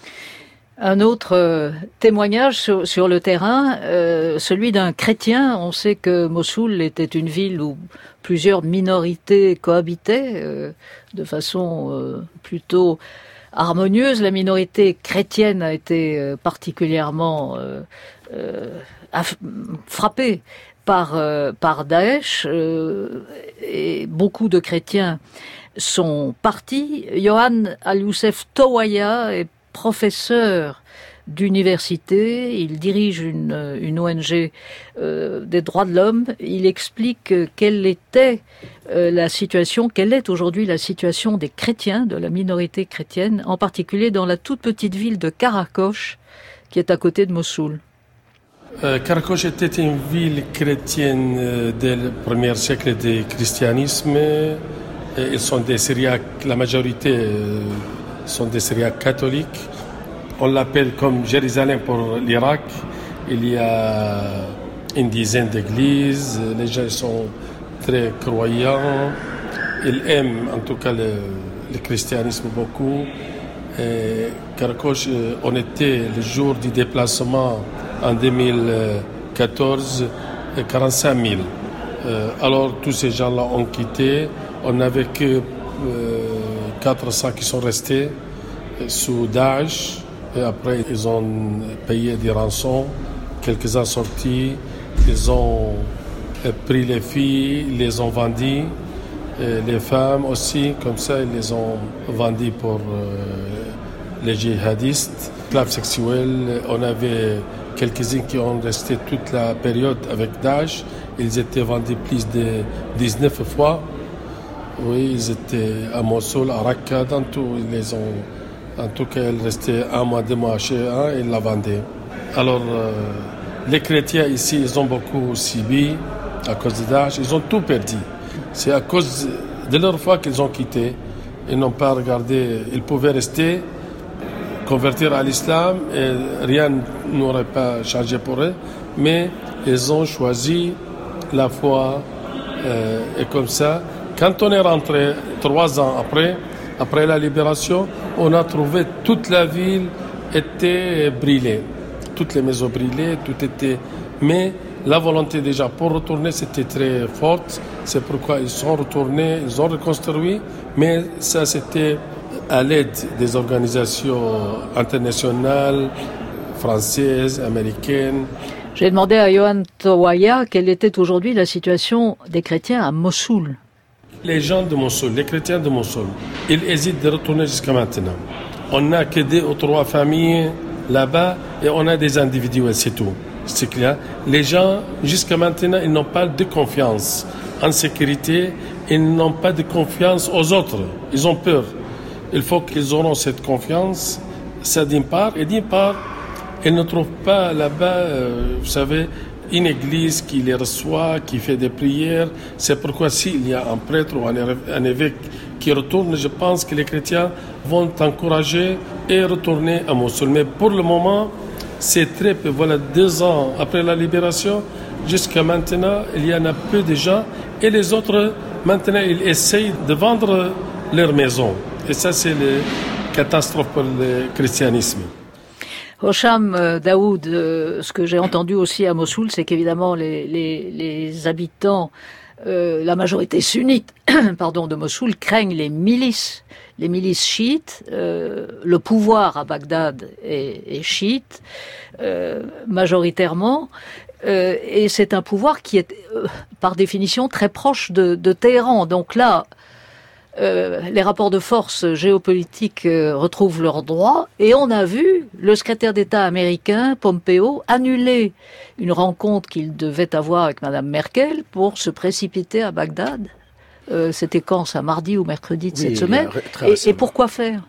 Un autre euh, témoignage sur, sur le terrain, euh, celui d'un chrétien. On sait que Mossoul était une ville où plusieurs minorités cohabitaient euh, de façon euh, plutôt harmonieuse. La minorité chrétienne a été euh, particulièrement euh, euh, frappée par euh, par Daesh euh, et beaucoup de chrétiens sont partis. Yohan Al-Youssef Towaya est professeur d'université, il dirige une, une O N G euh, des droits de l'homme. Il explique quelle était euh, la situation, quelle est aujourd'hui la situation des chrétiens, de la minorité chrétienne, en particulier dans la toute petite ville de Karakosh, qui est à côté de Mossoul. Euh, Karakosh était une ville chrétienne euh, dès le premier siècle du christianisme. Et ils sont des Syriaques, la majorité euh, sont des Syriaques catholiques. On l'appelle comme Jérusalem pour l'Irak. Il y a une dizaine d'églises. Les gens sont très croyants. Ils aiment en tout cas le, le christianisme beaucoup. Et Karakosh, on était le jour du déplacement en deux mille quatorze, quarante-cinq mille. Euh, alors tous ces gens-là ont quitté. On n'avait que euh, quatre cents qui sont restés sous Daesh. Et après, ils ont payé des rançons. Quelques-uns sortis. Ils ont pris les filles, ils les ont vendues. Et les femmes aussi, comme ça, ils les ont vendues pour euh, les djihadistes. Esclaves sexuels, on avait quelques-uns qui ont resté toute la période avec Daesh. Ils étaient vendus plus de dix-neuf fois. Oui, ils étaient à Mossoul, à Raqqa, dans tout. Ils les ont, en tout cas, ils restaient un mois, deux mois chez un et ils la vendaient. Alors, euh, les chrétiens ici, ils ont beaucoup subi à cause de Daesh. Ils ont tout perdu. C'est à cause de leur foi qu'ils ont quitté. Ils n'ont pas regardé. Ils pouvaient rester convertir à l'islam et rien n'aurait pas changé pour eux, mais ils ont choisi la foi euh, et comme ça, quand on est rentré trois ans après, après la libération, on a trouvé toute la ville était brûlée, toutes les maisons brûlées, tout était, mais la volonté déjà pour retourner c'était très forte, c'est pourquoi ils sont retournés, ils ont reconstruit, mais ça c'était à l'aide des organisations internationales, françaises, américaines. J'ai demandé à Johan Towaya quelle était aujourd'hui la situation des chrétiens à Mossoul. Les gens de Mossoul, les chrétiens de Mossoul, ils hésitent de retourner jusqu'à maintenant. On n'a que deux ou trois familles là-bas et on a des individus, c'est tout. C'est clair. Les gens, jusqu'à maintenant, ils n'ont pas de confiance en sécurité, ils n'ont pas de confiance aux autres. Ils ont peur. Il faut qu'ils auront cette confiance, ça d'une part, et d'une part, ils ne trouvent pas là-bas, euh, vous savez, une église qui les reçoit, qui fait des prières. C'est pourquoi s'il y a un prêtre ou un évêque qui retourne, je pense que les chrétiens vont encourager et retourner à Mossoul. Mais pour le moment, c'est très peu. Voilà, deux ans après la libération, jusqu'à maintenant, il y en a peu de gens. Et les autres, maintenant, ils essayent de vendre leur maison. Et ça, c'est la catastrophe pour le christianisme. Hocham euh, Daoud, euh, ce que j'ai entendu aussi à Mossoul, c'est qu'évidemment les, les, les habitants, euh, la majorité sunnite, pardon, de Mossoul craignent les milices, les milices chiites. Euh, le pouvoir à Bagdad est, est chiite euh, majoritairement, euh, et c'est un pouvoir qui est euh, par définition très proche de, de Téhéran. Donc là, Euh, les rapports de force géopolitiques euh, retrouvent leurs droits et on a vu le secrétaire d'État américain, Pompeo, annuler une rencontre qu'il devait avoir avec Madame Merkel pour se précipiter à Bagdad. Euh, c'était quand ça, mardi ou mercredi de oui, cette semaine et, et pourquoi faire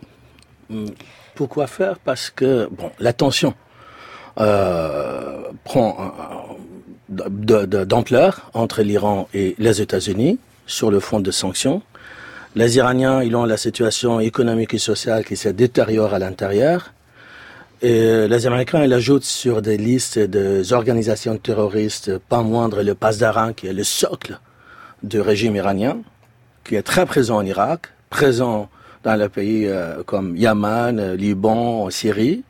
Pourquoi faire Parce que bon, la tension euh, prend euh, de, de, d'ampleur entre l'Iran et les États-Unis sur le front de sanctions. Les Iraniens, ils ont la situation économique et sociale qui se détériore à l'intérieur. Et les Américains, ils ajoutent sur des listes des organisations terroristes, pas moindre le Pasdaran, qui est le socle du régime iranien, qui est très présent en Irak, présent dans les pays euh, comme Yémen, Liban, Syrie.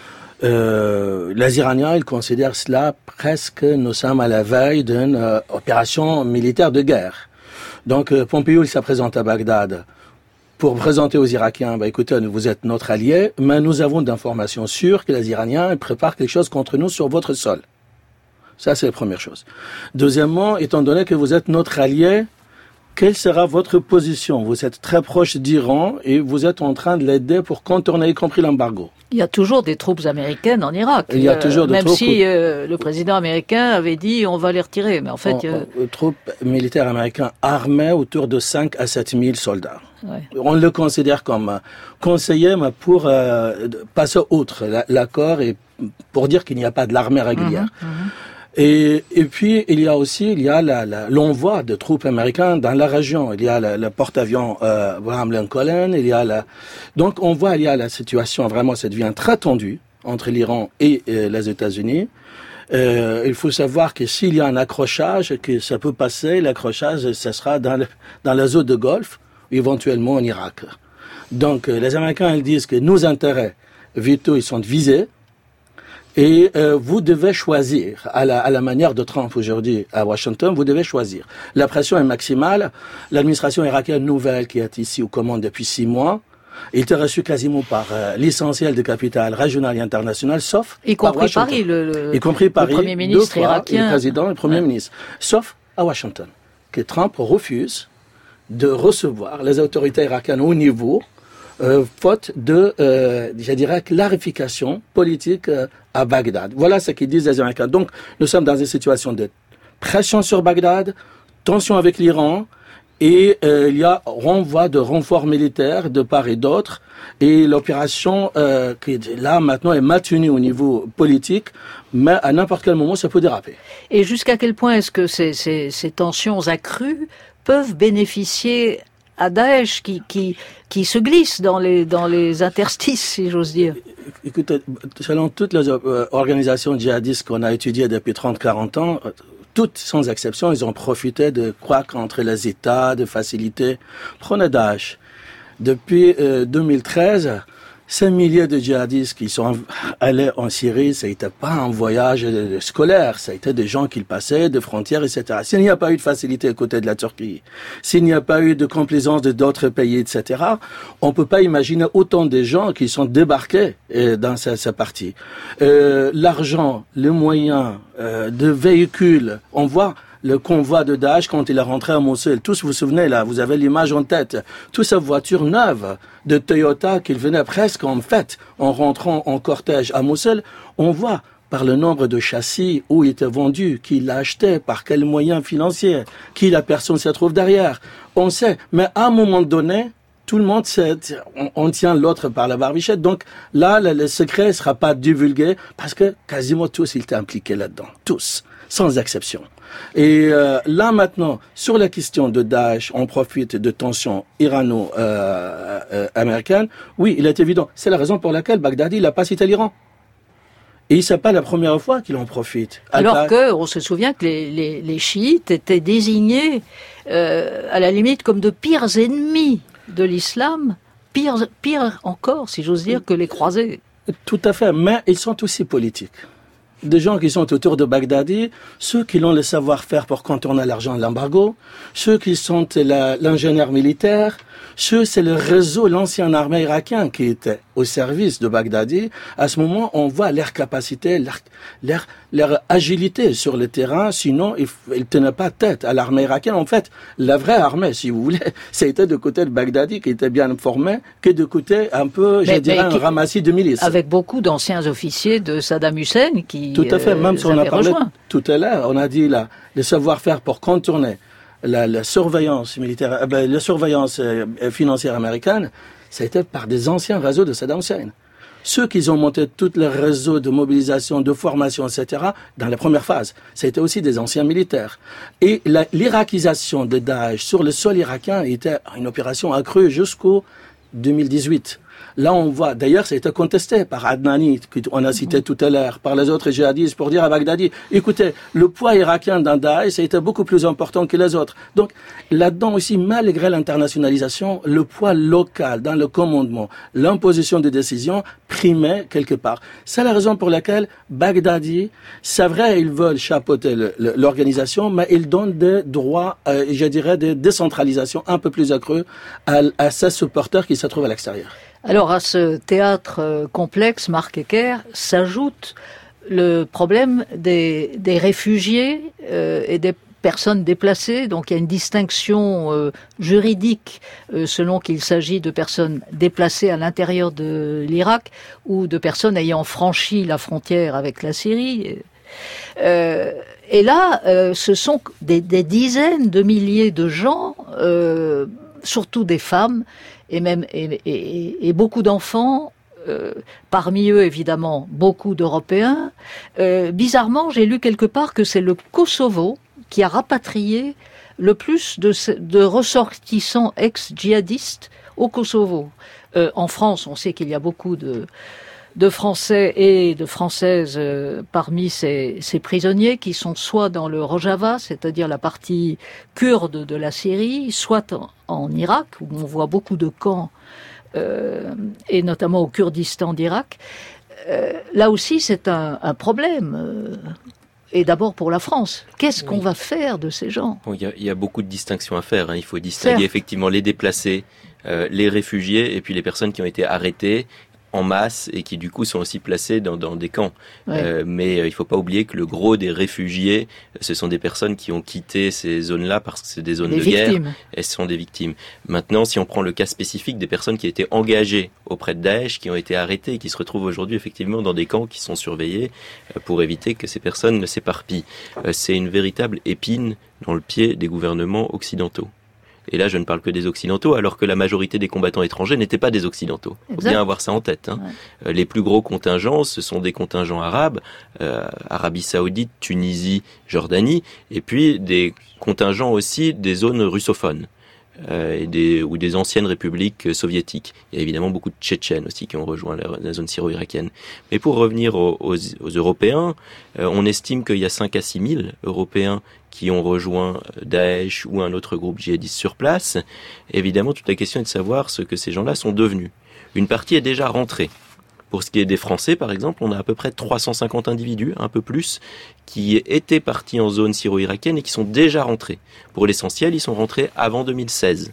Euh, les Iraniens, ils considèrent cela presque, nous sommes à la veille d'une euh, opération militaire de guerre. Donc, euh, Pompeo, il se présente à Bagdad pour présenter aux Irakiens, bah, écoutez, vous êtes notre allié, mais nous avons d'informations sûres que les Iraniens préparent quelque chose contre nous sur votre sol. Ça, c'est la première chose. Deuxièmement, étant donné que vous êtes notre allié, quelle sera votre position? Vous êtes très proche d'Iran et vous êtes en train de l'aider pour contourner, y compris l'embargo. Il y a toujours des troupes américaines en Irak. Il y a toujours euh, des même troupes. si euh, le président américain avait dit on va les retirer, mais en fait, on, euh... on, troupes militaires américains armés autour de cinq à sept mille soldats. Ouais. On le considère comme conseiller, mais pour euh, passer outre l'accord et pour dire qu'il n'y a pas de l'armée régulière. Mmh, mmh. Et, et puis, il y a aussi, il y a la, la, l'envoi de troupes américaines dans la région. Il y a le porte-avions euh, Abraham Lincoln, il y a la... Donc, on voit, il y a la situation, vraiment, ça devient très tendue entre l'Iran et euh, les États-Unis. Euh, il faut savoir que s'il y a un accrochage, que ça peut passer, l'accrochage, ça sera dans, le, dans la zone de Golfe, éventuellement en Irak. Donc, euh, les Américains, ils disent que nos intérêts vitaux, ils sont visés. Et euh, vous devez choisir, à la, à la manière de Trump aujourd'hui à Washington, vous devez choisir. La pression est maximale. L'administration irakienne nouvelle qui est ici aux commandes depuis six mois, il était reçu quasiment par euh, l'essentiel des capitales régionales et internationales, sauf y compris par Paris, le, le, y compris Paris, le premier ministre fois, irakien, le président et le premier ouais. ministre, sauf à Washington, que Trump refuse de recevoir les autorités irakiennes au niveau. Euh, faute de, euh, je dirais, clarification politique euh, à Bagdad. Voilà ce qu'ils disent les Américains. Donc, nous sommes dans une situation de pression sur Bagdad, tension avec l'Iran, et euh, il y a renvoi de renforts militaires de part et d'autre, et l'opération euh, qui là maintenant est maintenue au niveau politique, mais à n'importe quel moment ça peut déraper. Et jusqu'à quel point est-ce que ces, ces, ces tensions accrues peuvent bénéficier à Daesh qui, qui, qui se glisse dans les, dans les interstices, si j'ose dire. Écoutez, selon toutes les organisations djihadistes qu'on a étudiées depuis trente quarante ans, toutes sans exception, ils ont profité de croire entre les États, de faciliter. Prenez Daesh. Depuis euh, deux mille treize, ces milliers de djihadistes qui sont allés en Syrie, ça n'était pas un voyage scolaire, ça a été des gens qui passaient de frontières, et cetera. S'il n'y a pas eu de facilité à côté de la Turquie, s'il n'y a pas eu de complaisance de d'autres pays, et cetera, on peut pas imaginer autant de gens qui sont débarqués dans cette, cette partie. Euh, l'argent, les moyens euh, de véhicules, on voit le convoi de Daesh quand il est rentré à Mossoul. Tous vous vous souvenez là, vous avez l'image en tête. Toutes ces voitures neuves de Toyota qui venaient presque en fait en rentrant en cortège à Mossoul, on voit par le nombre de châssis où il était vendu, qui l'a acheté, par quels moyens financiers, qui la personne se trouve derrière. On sait, mais à un moment donné, tout le monde sait, on, on tient l'autre par la barbichette. Donc là, le, le secret ne sera pas divulgué parce que quasiment tous ils étaient impliqués là-dedans. Tous, sans exception. Et euh, là maintenant, sur la question de Daesh, on profite de tensions irano-américaines. Euh, euh, oui, il est évident. C'est la raison pour laquelle Baghdadi n'a pas cité l'Iran. Et c'est pas la première fois qu'il en profite. Alors que, on se souvient que les, les, les chiites étaient désignés, euh, à la limite, comme de pires ennemis de l'islam, pire, pire encore, si j'ose dire, que les croisés. Tout à fait, mais ils sont aussi politiques. Des gens qui sont autour de Baghdadi, ceux qui ont le savoir-faire pour contourner l'argent de l'embargo, ceux qui sont la, l'ingénieur militaire, ceux, c'est le réseau, l'ancien armée irakien qui était au service de Baghdadi. À ce moment, on voit leur capacité, leur, leur, leur agilité sur le terrain. Sinon, ils ne tenaient pas tête à l'armée irakienne. En fait, la vraie armée, si vous voulez, c'était de côté de Baghdadi qui était bien formé, que de côté un peu, je mais, dirais, mais un ramassis de milices. Avec beaucoup d'anciens officiers de Saddam Hussein qui Tout à fait, même euh, si on a parlé rejoint. Tout à l'heure, on a dit là, le savoir-faire pour contourner La, la surveillance militaire, euh, ben, la surveillance euh, financière américaine, ça a été par des anciens réseaux de Saddam Hussein. Ceux qui ont monté tout le réseau de mobilisation, de formation, et cetera, dans la première phase, ça a été aussi des anciens militaires. Et la, l'irakisation de Daesh sur le sol irakien était une opération accrue jusqu'au deux mille dix-huit. Là, on voit, d'ailleurs, ça a été contesté par Adnani, qu'on a cité tout à l'heure, par les autres djihadistes, pour dire à Baghdadi, écoutez, le poids irakien dans Daesh, ça a été beaucoup plus important que les autres. Donc, là-dedans aussi, malgré l'internationalisation, le poids local dans le commandement, l'imposition de décisions primait quelque part. C'est la raison pour laquelle Baghdadi, c'est vrai, ils veulent chapeauter le, le, l'organisation, mais ils donnent des droits, euh, je dirais, de décentralisation un peu plus accrus à, à ces supporters qui se trouvent à l'extérieur. Alors à ce théâtre euh, complexe, Marc Ecker, s'ajoute le problème des, des réfugiés euh, et des personnes déplacées. Donc il y a une distinction euh, juridique euh, selon qu'il s'agit de personnes déplacées à l'intérieur de l'Irak ou de personnes ayant franchi la frontière avec la Syrie. Euh, et là, euh, ce sont des, des dizaines de milliers de gens, euh, surtout des femmes, et même et, et, et beaucoup d'enfants, euh, parmi eux évidemment beaucoup d'Européens. Euh, bizarrement, j'ai lu quelque part que c'est le Kosovo qui a rapatrié le plus de, de ressortissants ex-djihadistes au Kosovo. Euh, en France, on sait qu'il y a beaucoup de, de Français et de Françaises euh, parmi ces, ces prisonniers qui sont soit dans le Rojava, c'est-à-dire la partie kurde de la Syrie, soit en, en Irak, où on voit beaucoup de camps, euh, et notamment au Kurdistan d'Irak. Euh, là aussi, c'est un, un problème. Euh, Et d'abord pour la France. Qu'est-ce qu'on oui. va faire de ces gens ? Bon, il y a, il y a beaucoup de distinctions à faire. Hein. Il faut distinguer Certes. effectivement les déplacés, euh, les réfugiés et puis les personnes qui ont été arrêtées en masse et qui du coup sont aussi placées dans, dans des camps. Ouais. Euh, mais euh, il ne faut pas oublier que le gros des réfugiés, ce sont des personnes qui ont quitté ces zones-là parce que c'est des zones des de victimes. guerre. Elles sont des victimes. Maintenant, si on prend le cas spécifique des personnes qui étaient engagées auprès de Daesh, qui ont été arrêtées et qui se retrouvent aujourd'hui effectivement dans des camps qui sont surveillés euh, pour éviter que ces personnes ne s'éparpillent. Euh, c'est une véritable épine dans le pied des gouvernements occidentaux. Et là, je ne parle que des Occidentaux, alors que la majorité des combattants étrangers n'étaient pas des Occidentaux. Il faut bien avoir ça en tête. Hein. Ouais. Les plus gros contingents, ce sont des contingents arabes, euh, Arabie Saoudite, Tunisie, Jordanie, et puis des contingents aussi des zones russophones. euh, et des, ou des anciennes républiques soviétiques. Il y a évidemment beaucoup de Tchétchènes aussi qui ont rejoint la, la zone syro-irakienne. Mais pour revenir aux, aux, aux Européens, euh, on estime qu'il y a cinq à six mille Européens qui ont rejoint Daesh ou un autre groupe djihadiste sur place. Évidemment, toute la question est de savoir ce que ces gens-là sont devenus. Une partie est déjà rentrée. Pour ce qui est des Français, par exemple, on a à peu près trois cent cinquante individus, un peu plus, qui étaient partis en zone syro-irakienne et qui sont déjà rentrés. Pour l'essentiel, ils sont rentrés avant deux mille seize.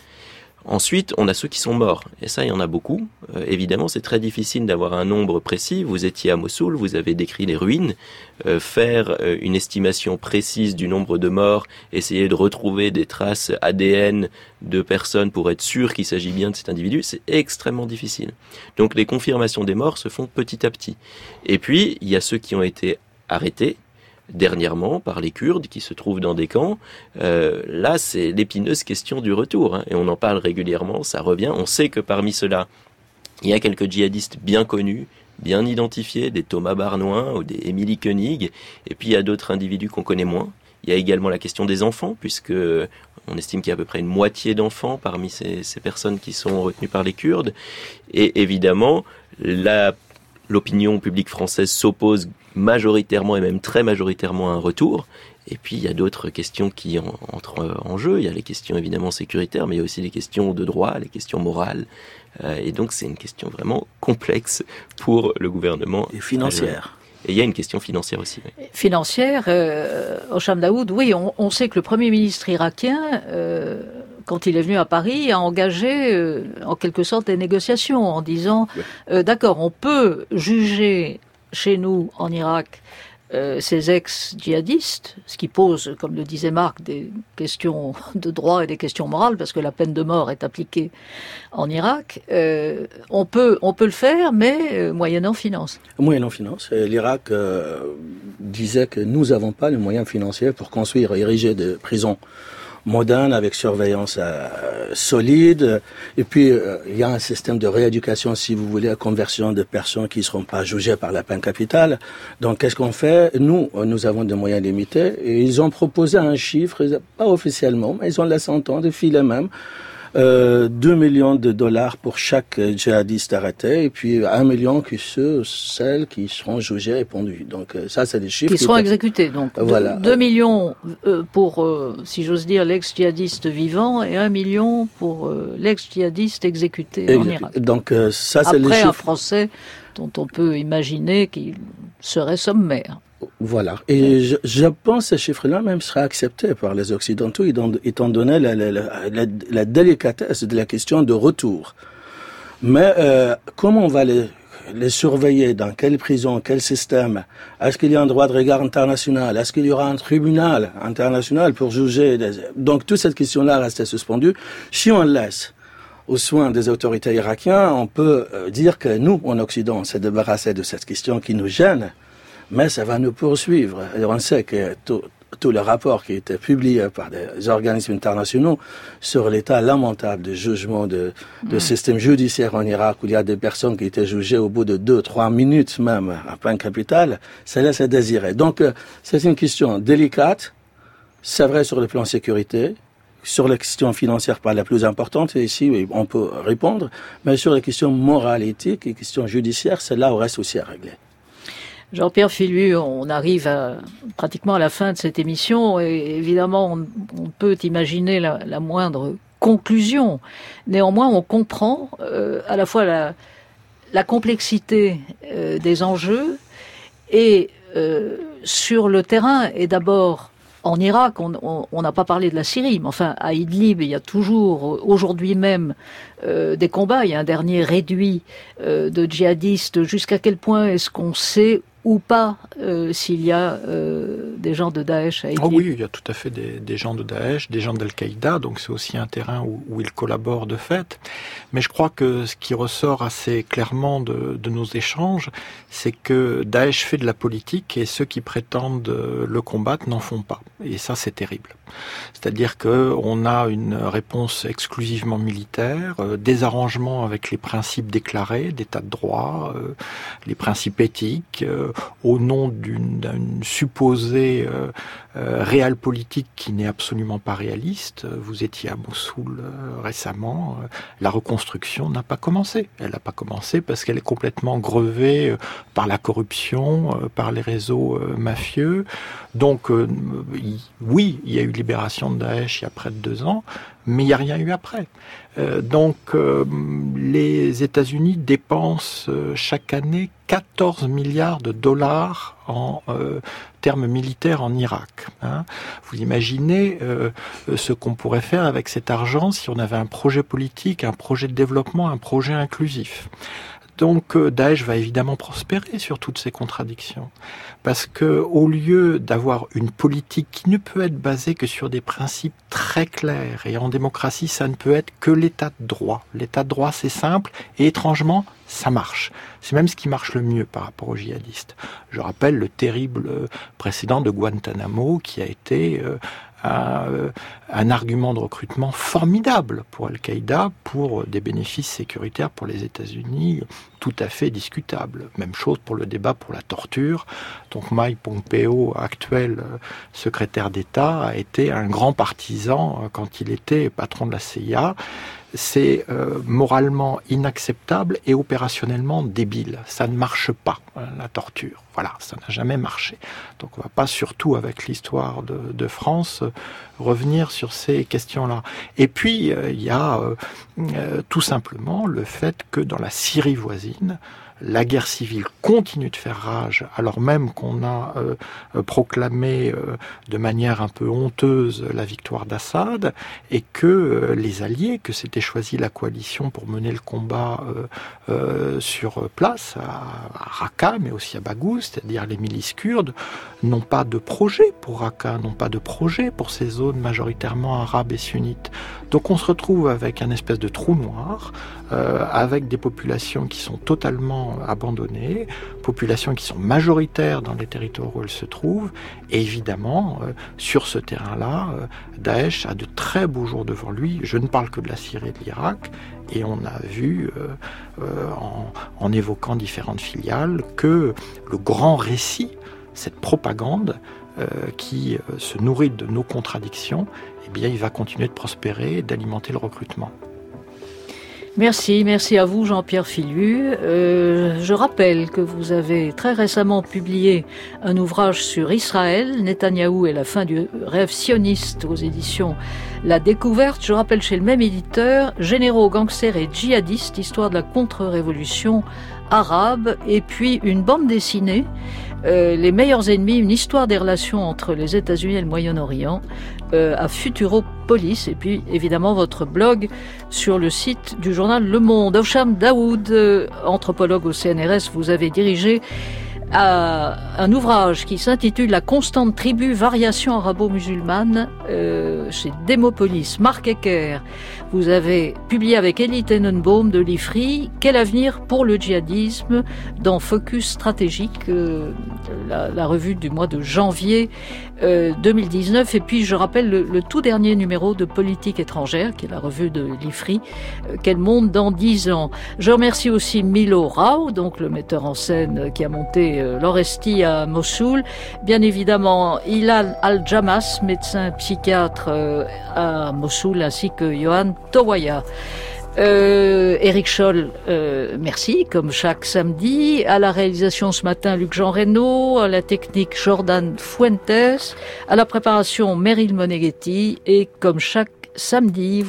Ensuite, on a ceux qui sont morts. Et ça, il y en a beaucoup. Euh, évidemment, c'est très difficile d'avoir un nombre précis. Vous étiez à Mossoul, vous avez décrit les ruines. Euh, faire euh, une estimation précise du nombre de morts, essayer de retrouver des traces A D N de personnes pour être sûr qu'il s'agit bien de cet individu, c'est extrêmement difficile. Donc, les confirmations des morts se font petit à petit. Et puis, il y a ceux qui ont été arrêtés dernièrement par les Kurdes qui se trouvent dans des camps. Euh, là, c'est l'épineuse question du retour, hein, et on en parle régulièrement, ça revient. On sait que parmi ceux-là, il y a quelques djihadistes bien connus, bien identifiés, des Thomas Barnoin ou des Émilie Koenig, et puis il y a d'autres individus qu'on connaît moins. Il y a également la question des enfants, puisque on estime qu'il y a à peu près une moitié d'enfants parmi ces, ces personnes qui sont retenues par les Kurdes. Et évidemment, la, l'opinion publique française s'oppose majoritairement et même très majoritairement à un retour. Et puis il y a d'autres questions qui en, entrent en jeu. Il y a les questions évidemment sécuritaires, mais il y a aussi les questions de droit, les questions morales. Euh, et donc c'est une question vraiment complexe pour le gouvernement. Et financière. Et il y a une question financière aussi. Oui. Financière, euh, Hocham Daoud, oui, on, on sait que le Premier ministre irakien, euh, quand il est venu à Paris, a engagé euh, en quelque sorte des négociations en disant oui. euh, d'accord, on peut juger chez nous en Irak euh, ces ex-djihadistes, ce qui pose, comme le disait Marc, des questions de droit et des questions morales, parce que la peine de mort est appliquée en Irak. Euh, on peut, on peut le faire, mais euh, moyennant finance. Moyennant finance. L'Irak euh, disait que nous n'avons pas les moyens financiers pour construire et ériger des prisons moderne, avec surveillance euh, solide. Et puis, euh, il y a un système de rééducation, si vous voulez, à conversion de personnes qui ne seront pas jugées par la peine capitale. Donc, qu'est-ce qu'on fait? Nous, nous avons des moyens limités. Et ils ont proposé un chiffre, pas officiellement, mais ils ont laissé entendre, filet même, euh, deux millions de dollars pour chaque djihadiste arrêté, et puis un million que ceux, celles qui seront jugés et pendus. Donc ça, c'est des chiffres qui, qui seront étaient... exécutés. Donc voilà. deux millions euh, pour, euh, si j'ose dire, l'ex-djihadiste vivant, et un million pour euh, l'ex-djihadiste exécuté et, en Irak. Donc euh, ça, c'est Après les chiffres. un procès dont on peut imaginer qu'il serait sommaire. Voilà. Et je, je pense que ces chiffres-là même seraient acceptés par les Occidentaux, étant donné la, la, la, la, la délicatesse de la question de retour. Mais euh, comment on va les, les surveiller? Dans quelle prison? Quel système? Est-ce qu'il y a un droit de regard international? Est-ce qu'il y aura un tribunal international pour juger des... Donc toute cette question-là reste suspendue. Si on laisse aux soins des autorités irakiennes, on peut dire que nous, en Occident, on s'est débarrassé de cette question qui nous gêne. Mais ça va nous poursuivre. Et on sait que tous les rapports qui étaient publiés par des organismes internationaux sur l'état lamentable du jugement de, de mmh. système judiciaire en Irak, où il y a des personnes qui étaient jugées au bout de deux, trois minutes même à peine capitale, ça laisse à désirer. Donc, c'est une question délicate. C'est vrai sur le plan sécurité. Sur les questions financières, pas la plus importante, et ici, on peut répondre. Mais sur les questions morales, éthiques et questions judiciaires, c'est là où reste aussi à régler. Jean-Pierre Philu, on arrive à, pratiquement à la fin de cette émission et évidemment on, on peut imaginer la, la moindre conclusion. Néanmoins, on comprend euh, à la fois la, la complexité euh, des enjeux et euh, sur le terrain, et d'abord en Irak, on n'a pas parlé de la Syrie, mais enfin à Idlib, il y a toujours aujourd'hui même euh, des combats. Il y a un dernier réduit euh, de djihadistes. Jusqu'à quel point est-ce qu'on sait ou pas euh, s'il y a euh, des gens de Daesh à Idlib? Oh oui, il y a tout à fait des, des gens de Daesh, des gens d'Al-Qaïda, donc c'est aussi un terrain où, où ils collaborent de fait. Mais je crois que ce qui ressort assez clairement de, de nos échanges, c'est que Daesh fait de la politique et ceux qui prétendent le combattre n'en font pas. Et ça, c'est terrible. C'est-à-dire qu'on a une réponse exclusivement militaire, euh, des arrangements avec les principes déclarés d'état de droit, euh, les principes éthiques, euh, au nom d'une, d'une supposée euh, euh, réelle politique qui n'est absolument pas réaliste. Vous étiez à Mossoul euh, récemment, euh, la reconstruction n'a pas commencé. Elle n'a pas commencé parce qu'elle est complètement grevée euh, par la corruption, euh, par les réseaux euh, mafieux. Donc euh, y, oui, il y a eu libération de Daesh il y a près de deux ans, mais il n'y a rien eu après. Euh, donc euh, les États-Unis dépensent euh, chaque année quatorze milliards de dollars en euh, termes militaires en Irak. Hein. Vous imaginez euh, ce qu'on pourrait faire avec cet argent si on avait un projet politique, un projet de développement, un projet inclusif. Donc Daesh va évidemment prospérer sur toutes ces contradictions, parce que au lieu d'avoir une politique qui ne peut être basée que sur des principes très clairs, et en démocratie ça ne peut être que l'état de droit. L'état de droit c'est simple, et étrangement ça marche. C'est même ce qui marche le mieux par rapport aux djihadistes. Je rappelle le terrible précédent de Guantanamo qui a été euh, Un, un argument de recrutement formidable pour Al-Qaïda, pour des bénéfices sécuritaires pour les États-Unis tout à fait discutables. Même chose pour le débat pour la torture. Donc Mike Pompeo, actuel secrétaire d'État, a été un grand partisan quand il était patron de la C I A. C'est euh, moralement inacceptable et opérationnellement débile. Ça ne marche pas, hein, la torture. Voilà, ça n'a jamais marché. Donc on ne va pas, surtout avec l'histoire de, de France, euh, revenir sur ces questions-là. Et puis, il euh, y a euh, euh, tout simplement le fait que dans la Syrie voisine, la guerre civile continue de faire rage, alors même qu'on a euh, proclamé euh, de manière un peu honteuse la victoire d'Assad, et que euh, les alliés, que s'était choisi la coalition pour mener le combat euh, euh, sur place, à, à Raqqa, mais aussi à Baghouz, c'est-à-dire les milices kurdes, n'ont pas de projet pour Raqqa, n'ont pas de projet pour ces zones majoritairement arabes et sunnites. Donc on se retrouve avec un espèce de trou noir, euh, avec des populations qui sont totalement abandonnées, populations qui sont majoritaires dans les territoires où elles se trouvent, et évidemment, euh, sur ce terrain-là, euh, Daesh a de très beaux jours devant lui. Je ne parle que de la Syrie et de l'Irak, et on a vu, euh, euh, en, en évoquant différentes filiales, que le grand récit, cette propagande euh, qui euh, se nourrit de nos contradictions, eh bien, il va continuer de prospérer et d'alimenter le recrutement. Merci, merci à vous Jean-Pierre Philu. Euh, je rappelle que vous avez très récemment publié un ouvrage sur Israël, Netanyahou et la fin du rêve sioniste aux éditions La Découverte. Je rappelle chez le même éditeur, Généraux, gangsters et djihadistes, histoire de la contre-révolution arabe, et puis une bande dessinée, euh, Les meilleurs ennemis, une histoire des relations entre les États-Unis et le Moyen-Orient, euh, à Futuropolis, et puis évidemment votre blog sur le site du journal Le Monde. Ovsham Daoud, euh, anthropologue au C N R S, vous avez dirigé à un ouvrage qui s'intitule La constante tribu, variation arabo-musulmane, euh, chez Démopolis. Marc Ecker, vous avez publié avec Elie Tenenbaum de l'I F R I Quel avenir pour le djihadisme dans Focus stratégique, euh, la, la revue du mois de janvier euh, deux mille dix-neuf. Et puis je rappelle le, le tout dernier numéro de Politique étrangère, qui est la revue de l'I F R I, euh, Quel monde dans dix ans. Je remercie aussi Milo Rao, donc le metteur en scène qui a monté euh, l'Oresti à Mossoul. Bien évidemment, Hilal Al-Jamas, médecin psychiatre euh, à Mossoul, ainsi que Johan Towaya. Euh, Éric Scholl, euh, merci, comme chaque samedi. À la réalisation ce matin, Luc-Jean Reynaud. À la technique, Jordan Fuentes. À la préparation, Meryl Moneghetti. Et comme chaque samedi,